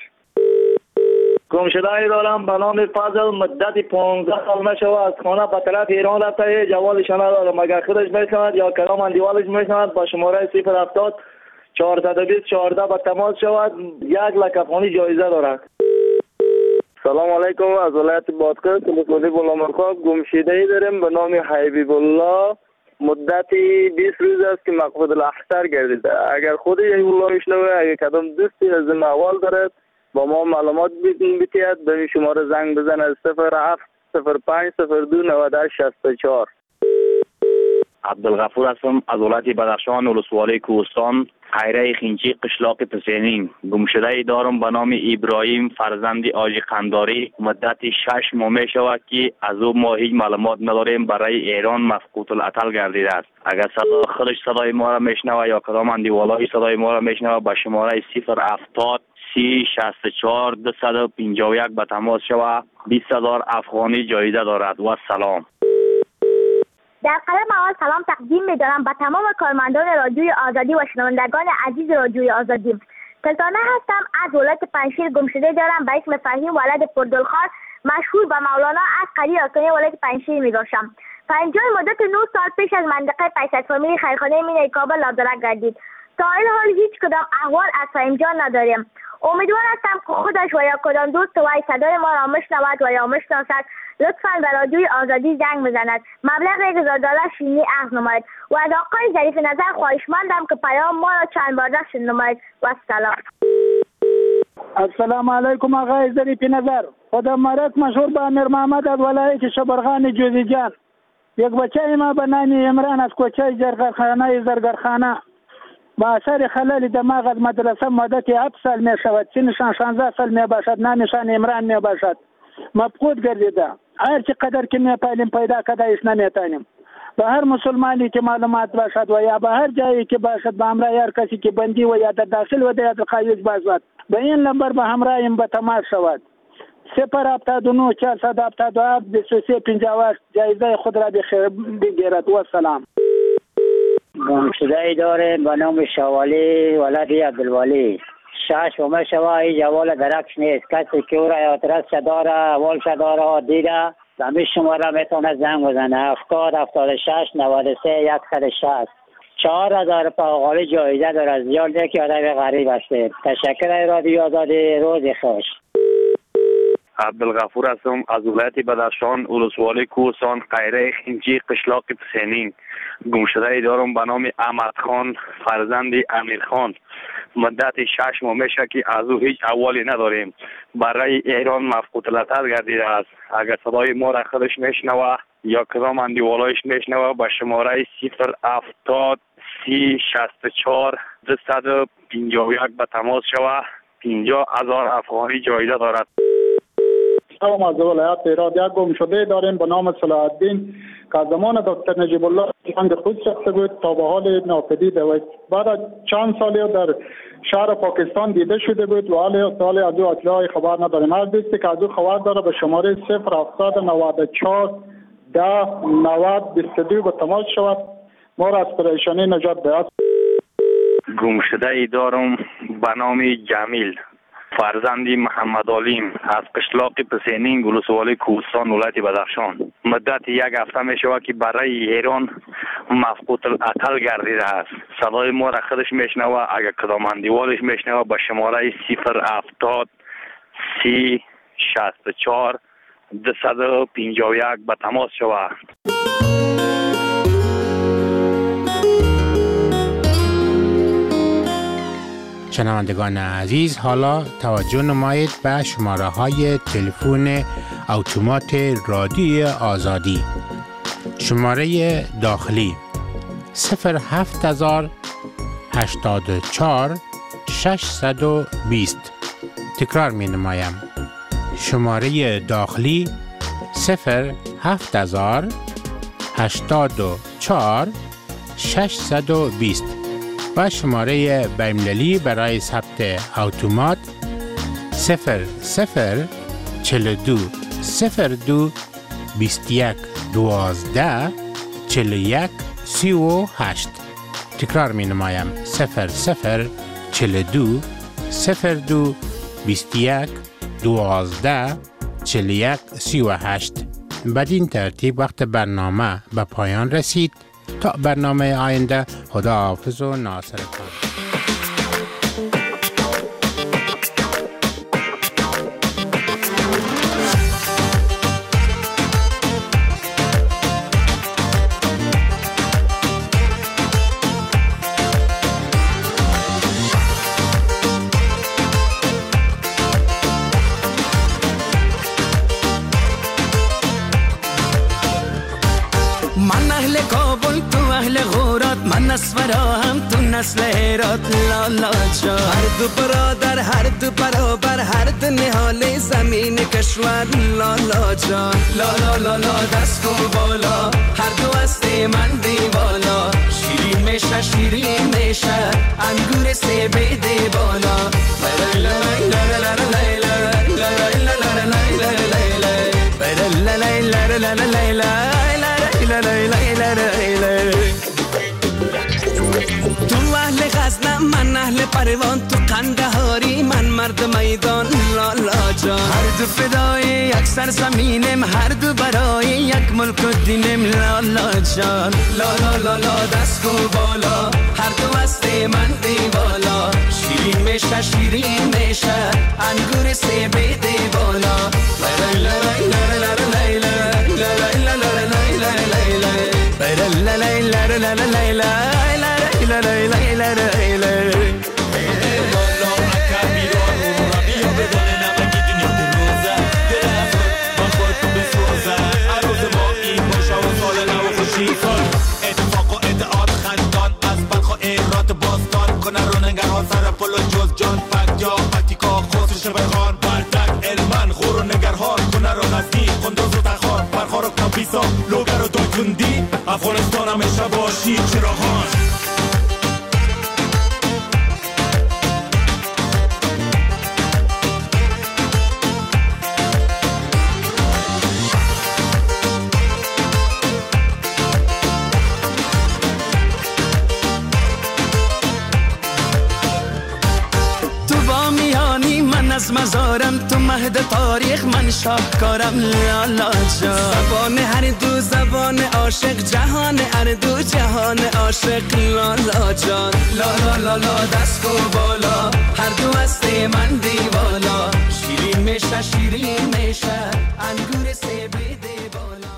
گمشده ای دارم به نام فضل مدت پانزده سال میشه و از خانه به طرف ایران رفته. جوالش ندارم. اگر خودش میشند یا کلام اندیوالش میشند با شماره صفر هفتاد چهارصد و بیست چهارده به تماس شود. یک لک افغانی جایزه دارد. سلام علیکم از ولایت بادغیس ولسوالی بلامرخا. گمشده ای داریم به نام حبیب الله. مدتی بیست روز است که مقصود الاحتر گردیده. اگر خود یک ولایش نوه اگر کدام دوستی از این احوال دارد با ما معلومات بیتید به این شماره زنگ بزنه: صفر هفت صفر پنج صفر دو نود و هشت شصت و چهار. عبدالغفور هستم از ولایت بدخشان ولسوالی کوهستان خیره خینچی قشلاق پسینین. گمشده ای دارم به نام ابراهیم فرزند آجی قنداری. مدت شش ماه می شود که از او ما هیچ معلومات نداریم. برای ایران مفقود العطل گردیده است. اگر صدا خودش صدای ما را میشنوه یا کدام اندیوالای صدای ما را میشنوه به شماره صفر هفتاد سی شصت و چهار دویست و پنجاه و یک به تماس شود. بیست هزار افغانی جایزه دارد. و سلام. در قدم اول سلام تقدیم می‌دارم به تمام کارمندان رادیوی آزادی و شنوندگان عزیز رادیوی آزادی. سلطانه هستم از ولایت پنجشیر. گمشده دارم به اسم فهیم ولد پردلخان مشهور به مولانا از قریه آستانه ولایت پنجشیر می‌باشم. پنجاه مدت نه سال پیش از منطقه پیصد فامیلی خیرخانه مینای کابل لادرک گردید. تا این حال هیچ کدام احوال از فهیم جان نداریم. امیدوار هستم که خودش و یا کدام دوست وی صدای ما را مشنود و یا مشناسد لطفاً به رادیوی آزادی زنگ بزند، مبلغ یک هزار دلار شیرینی عقد نماید و از آقای ظریف نظر خواهشمندم که پیام ما را چند بار دست نماید و سلام. السلام علیکم آقای ظریف نظر. خدا مرک مشهور به امیر محمد از ولایت شبرغان جوزیجان. یک بچه ما به نام عمران از کوچه زرگرخانه زرگرخانه با اثر خلل دماغ از مدرسه مدت هفت سال می شود. سنشان شانزده سال می باشد. نامشان عمران می باشد. مفقود گردیده. هر چی قدر که می پایلیم پیدا کده ایش نمیتانیم. به هر مسلمانی که معلومات باشد و یا به هر جایی که باشد به همراه هر کسی که بندی و یا در داخل و در خارج باشد به این نمبر به همراهیم به تماس شود. صفر هفتاد و نه چهارصد هفتاد و هفت بیست و سه پنجاه و هشت جایزه خود را بخیر بگیرد و سلام. گمشده ای داریم به نام شوالی ولدی عبدالولی. شش و مشوه ای جوال درکش نیست. کسی که او را یادرس داره اول داره دیده زمین شماره میتونه زنگ بزنه. هفتاد هفتاد و شش نود و سه یک صد و شصت. چهار هزار پاقالی جایزه داره. زیاد که آدم غریب هستید. تشکر رادیو آزادی. روز خوش. عبدالغفور هستم از ولایت بدخشان ولسوالی کوهستان قیره خینجی قشلاق پسینین. گمشده ای دارم به نام احمد خان فرزند امیر خان. مدت شش ماه میشه که از او هیچ احوالی نداریم. برای ایران مفقود العطا گردیده است. اگر صدای ما را خودش میشنوه یا کدام اندیوالایش میشنوه به شماره صفر هفتاد سی شصت و چهار دویست و پنجاه و یک به تماس شوه. پنجاه هزار افغانی جایزه دارد. سلام از ولایت هرات. یک گمشده داریم به نام صلاح الدین که از زمان دکتر نجیب الله جنگ خود شخص بود تا به حال ناپدید و بعد از چند سالی در شهر پاکستان دیده شده بود و حال سال از او اطلاعی خبر نداریم. هر دوستی که از او خبر داره به شماره صفر هفتاد نود و چهار ده نود بیست و دو به تماس شود. ما را از پریشانی نجات دهد. گمشده ای دارم به نام جمیل فرزندی محمد علیم از قشلاق پسینین ولسوالی کوهستان ولایت بدخشان. مدت یک هفته می شود که برای ایران مفقود العطا گردیده است. صدای ما را خودش میشنوه اگر کدام اندیوالش میشنوه به شماره صفر هفتاد سی شصت و چهار دویست و پنجاه و یک به تماس شود. شنوندگان عزیز، حالا توجه نمایید به شماره های تلفن اتومات رادیو آزادی. شماره داخلی صفر هفت هزار هشتاد و چهار ششصد و بیست. تکرار می نمایم. شماره داخلی صفر هفت هزار هشتاد و چهار ششصد و بیست و شماره بین‌المللی برای ثبت اتومات صفر صفر چهل و دو صفر دو بیست و یک دوازده چهل و یک سی و هشت. تکرار می نمایم. صفر صفر چهل و دو صفر دو بیست و یک دوازده چهل و یک سی و هشت. بدین ترتیب وقت برنامه به پایان رسید. تا برنامه آینده، خدا حافظ و ناصرتان. نسفرام تو نسل هرات لالا جا. هر دو برادر هر دو برابر هر دو نهال زمین کشور لالا جا. لالا لالا دست کن بالا هر دو هسته من دیوالا. شیرین میشه شیرین میشه انگور سه بیده بالا. تو اهل غزنم من اهل پروان تو قندهاری من مرد میدان لالا جان. هر دو فدای یک سرزمینم هر دو برای یک ملک و دینم لالا جان لالا لالا دست کو بالا هر دو است من دیوالا شیرین میشه شیرین میشه انگور سیب دی بالا لا لا لا لا لا لا لا لا لا لا لا اتفاق و ادعاد خندان از بلخ و ایرات باستان کنه رو نگرها سر پل و جز جان پک یا پتیکا خسر شبه خان بردک علمن خور و نگرها کنه رو نزدی خندوز و تخار برخار و کپیسا لوگر و دایتوندی افغانستان همیشه باشی چراغان از مزارم تو مهد تاریخ من شاهکارم لالا جان زبان هر دو زبان عاشق جهان هر دو جهان عاشق لالا جان لالا لالا دست کو بالا هر دو است من دیوالا شیرین میشه شیرین میشه انگور سیب دی بالا